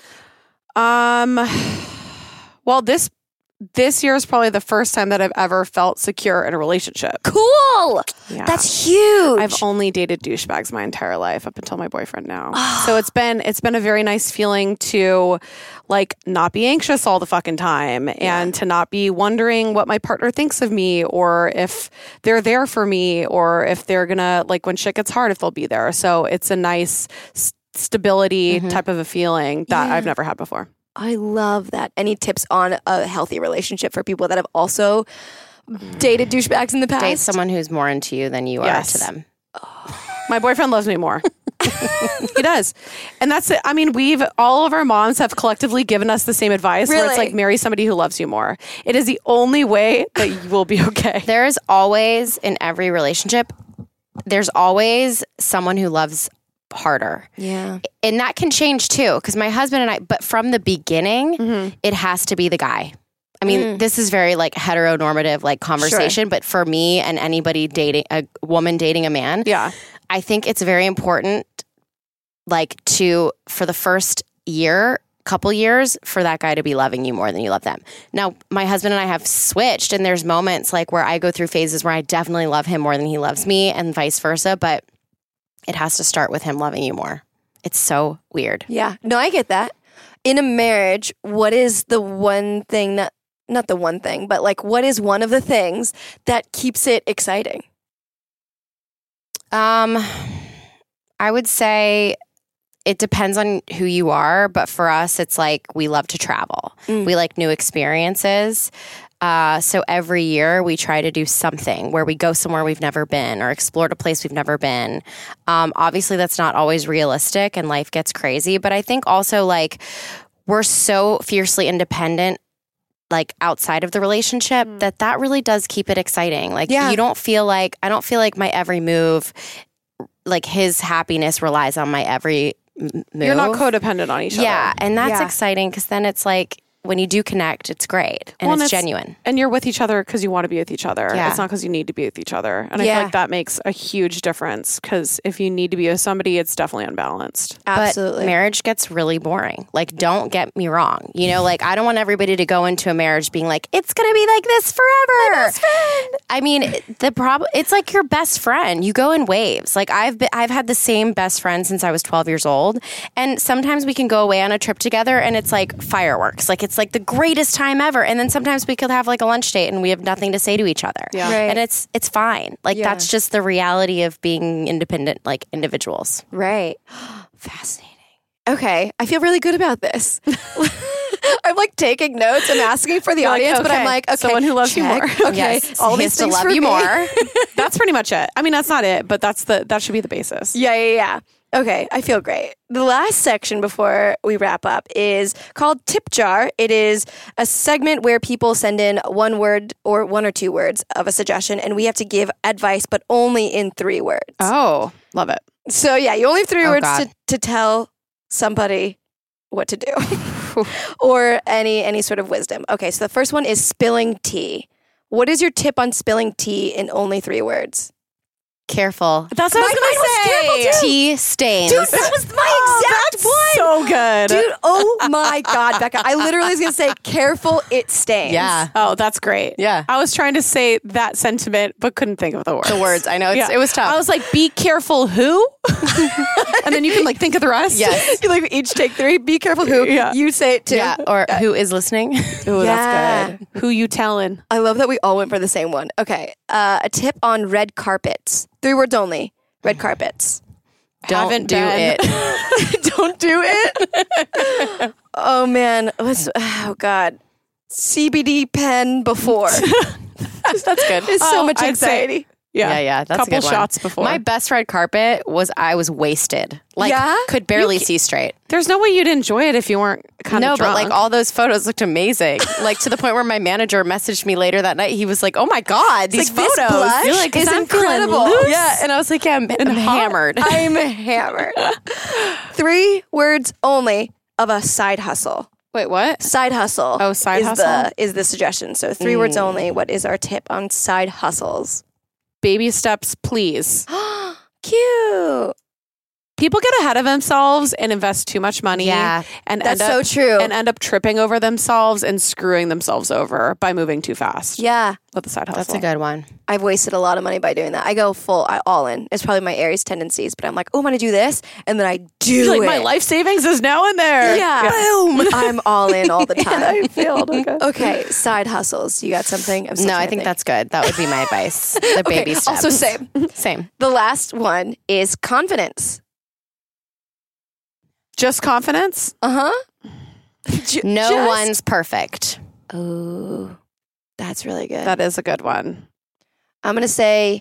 Well, this year is probably the first time that I've ever felt secure in a relationship. Cool. Yeah. That's huge. I've only dated douchebags my entire life up until my boyfriend now. So it's been a very nice feeling to like not be anxious all the fucking time and to not be wondering what my partner thinks of me or if they're there for me or if they're gonna like when shit gets hard, if they'll be there. So it's a nice stability type of a feeling that I've never had before. I love that. Any tips on a healthy relationship for people that have also dated douchebags in the past? Date someone who's more into you than you are to them. My boyfriend loves me more. He does. And that's it. I mean, all of our moms have collectively given us the same advice where it's like marry somebody who loves you more. It is the only way that you will be okay. There is always, in every relationship, there's always someone who loves harder. Yeah. And that can change too, because my husband and I, but from the beginning, it has to be the guy. I mean, this is very like heteronormative like conversation, but for me and anybody dating, a woman dating a man, I think it's very important like for the first couple years, for that guy to be loving you more than you love them. Now, my husband and I have switched, and there's moments like where I go through phases where I definitely love him more than he loves me and vice versa, but it has to start with him loving you more. It's so weird. Yeah. No, I get that. In a marriage, what is the one thing that, not the one thing, but like what is one of the things that keeps it exciting? I would say it depends on who you are, but for us, it's like we love to travel. We like new experiences. So every year we try to do something where we go somewhere we've never been or explored a place we've never been. Obviously, that's not always realistic and life gets crazy. But I think also like we're so fiercely independent like outside of the relationship that really does keep it exciting. Like I don't feel like my every move, like his happiness relies on my every move. You're not codependent on each other. Yeah. And that's exciting because then it's like, when you do connect, it's great and it's genuine. And you're with each other because you want to be with each other. Yeah. It's not because you need to be with each other. And I feel like that makes a huge difference because if you need to be with somebody, it's definitely unbalanced. Absolutely. But marriage gets really boring. Like, don't get me wrong. You know, like, I don't want everybody to go into a marriage being like, it's going to be like this forever. My best friend. I mean, the problem, it's like your best friend. You go in waves. Like, I've had the same best friend since I was 12 years old. And sometimes we can go away on a trip together and it's like fireworks. Like, it's like the greatest time ever. And then sometimes we could have like a lunch date and we have nothing to say to each other. Yeah. Right. And it's fine. Like that's just the reality of being independent, like individuals. Right. Fascinating. Okay. I feel really good about this. I'm like taking notes. I'm asking for the audience, but I'm like, okay. Someone who loves you more. Okay. Yes. All these things to love you more. That's pretty much it. I mean, that's not it, but that should be the basis. Yeah. Okay, I feel great. The last section before we wrap up is called Tip Jar. It is a segment where people send in one word or one or two words of a suggestion, and we have to give advice, but only in 3 words. Oh, love it. So yeah, you only have 3 words God. to tell somebody what to do or any sort of wisdom. Okay, so the first one is spilling tea. What is your tip on spilling tea in only 3 words? Careful. That's what I was going to say. Tea stains. Dude, that was my exact one. So good. Dude, oh my God, Becca. I literally was going to say, careful, it stains. Yeah. Oh, that's great. Yeah. I was trying to say that sentiment, but couldn't think of the words. The words. I know. It was tough. I was like, be careful who? And then you can like think of the rest. Yes. You like each take 3. Be careful who. Yeah. You say it too. Yeah. Or who is listening? Ooh, Yeah. that's good. Who you telling? I love that we all went for the same one. Okay. A tip on red carpets. 3 words only. Red carpets. Don't do it. Don't do it. Oh man. Oh God. CBD pen before. That's good. It's so Oh, much I'd say- anxiety. Yeah, that's Couple a good one. shots before. My best red carpet was I was wasted. Like, Yeah? could barely see straight. There's no way you'd enjoy it if you weren't kind No, of drunk. but like all those photos looked amazing. Like to the point where my manager messaged me later that night. He was like, "Oh my God, these like, this photos blush You're like, is I'm feeling incredible." loose. Yeah, and I was like, "Yeah, I'm hammered." I'm hammered. 3 words only of a side hustle. Wait, what? Side hustle. Oh, side is hustle? is the suggestion. So 3 words only. What is our tip on side hustles? Baby steps, please. Cute. People get ahead of themselves and invest too much money. Yeah, and that's end up, so true. And end up tripping over themselves and screwing themselves over by moving too fast. Yeah. With the side hustle. That's a good one. I've wasted a lot of money by doing that. I go all in. It's probably my Aries tendencies, but I'm like, oh, I'm going to do this. And then I do Like it. my life savings is now in there. Yeah. Boom. I'm all in all the time. I failed. Okay. Okay. Side hustles. You got something? I'm still No, trying I to think that's good. That would be my advice. The baby steps. Also same. Same. The last one is confidence. Just confidence? Uh-huh. No one's perfect. Oh, that's really good. That is a good one. I'm going to say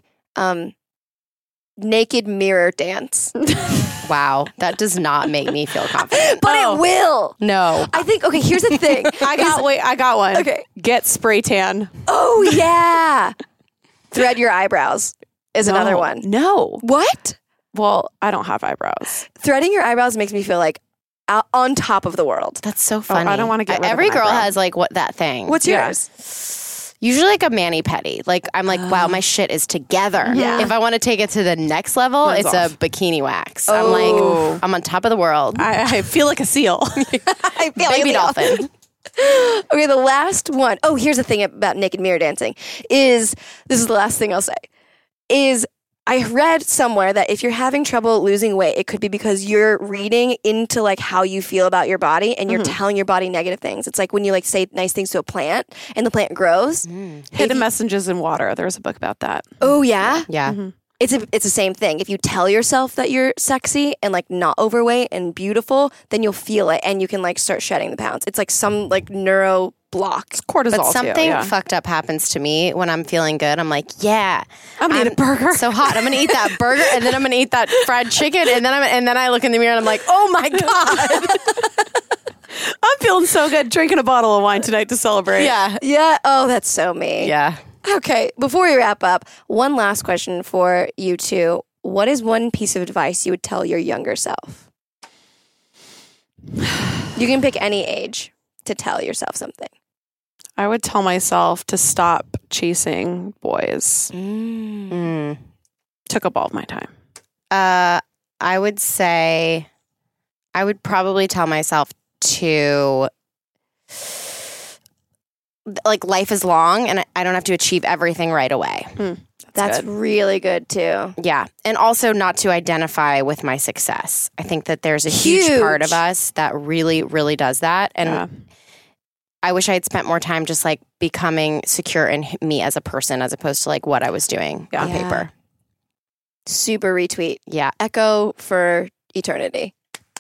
naked mirror dance. Wow, that does not make me feel confident. But it will. No. I think, okay, here's the thing. I got one. Okay. Get spray tan. Oh, yeah. Thread your eyebrows is another one. No. What? Well, I don't have eyebrows. Threading your eyebrows makes me feel like on top of the world. That's so funny. I don't want to get rid Every of an girl eyebrow. has like that thing. What's Yeah. yours? Usually like a mani-pedi. Like I'm like, wow, my shit is together. Yeah. If I want to take it to the next level, Mine's it's off. a bikini wax. Oh. I'm like, I'm on top of the world. I feel like a seal. I feel Baby like dolphin. Okay, the last one. Oh, here's the thing about naked mirror dancing is this is the last thing I'll say. Is I read somewhere that if you're having trouble losing weight, it could be because you're reading into like how you feel about your body and you're telling your body negative things. It's like when you like say nice things to a plant and the plant grows. Hidden messages in water. There was a book about that. Oh yeah. Yeah. It's the same thing. If you tell yourself that you're sexy and like not overweight and beautiful, then you'll feel it and you can like start shedding the pounds. It's like some like neuro block. Cortisol But something too, yeah. fucked up happens to me when I'm feeling good. I'm like, yeah, I'm gonna eat a burger. So hot. I'm gonna eat that burger, and then I'm gonna eat that fried chicken, and then I look in the mirror and I'm like, oh my god. I'm feeling so good drinking a bottle of wine tonight to celebrate. Yeah. Yeah. Oh, that's so me. Yeah. Okay. Before we wrap up, one last question for you two. What is one piece of advice you would tell your younger self? You can pick any age to tell yourself something. I would tell myself to stop chasing boys. Took up all of my time. I would say, I would probably tell myself to, like, life is long and I don't have to achieve everything right away. That's good. really good too. Yeah. And also not to identify with my success. I think that there's a huge part of us that really, really does that. And Yeah. I wish I had spent more time just like becoming secure in me as a person as opposed to like what I was doing on Yeah. paper. Super retweet. Yeah. Echo for eternity.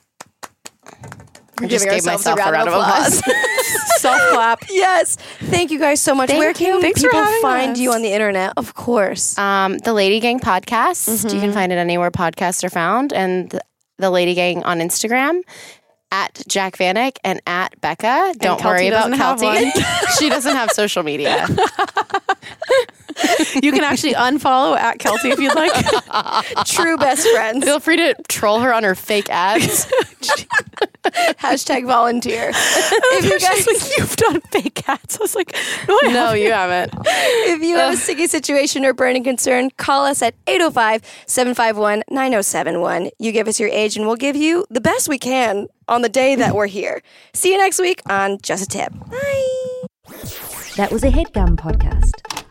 I just gave myself a round of applause. Self clap. Yes. Thank you guys so much. Thank Where you. can Thanks for people having find us. you on the internet? Of course. The Lady Gang podcast. You can find it anywhere podcasts are found. And the Lady Gang on Instagram, at Jack Vanek and at Becca. Don't worry about Kelty. She doesn't have social media. You can actually unfollow at Kelty if you'd like. True best friends. Feel free to troll her on her fake ads. Hashtag volunteer. If you guys, like, you've done fake ads. I was like, no, you haven't. If you have a sticky situation or burning concern, call us at 805-751-9071. You give us your age and we'll give you the best we can on the day that we're here. See you next week on Just a Tip. Bye. That was a HeadGum podcast.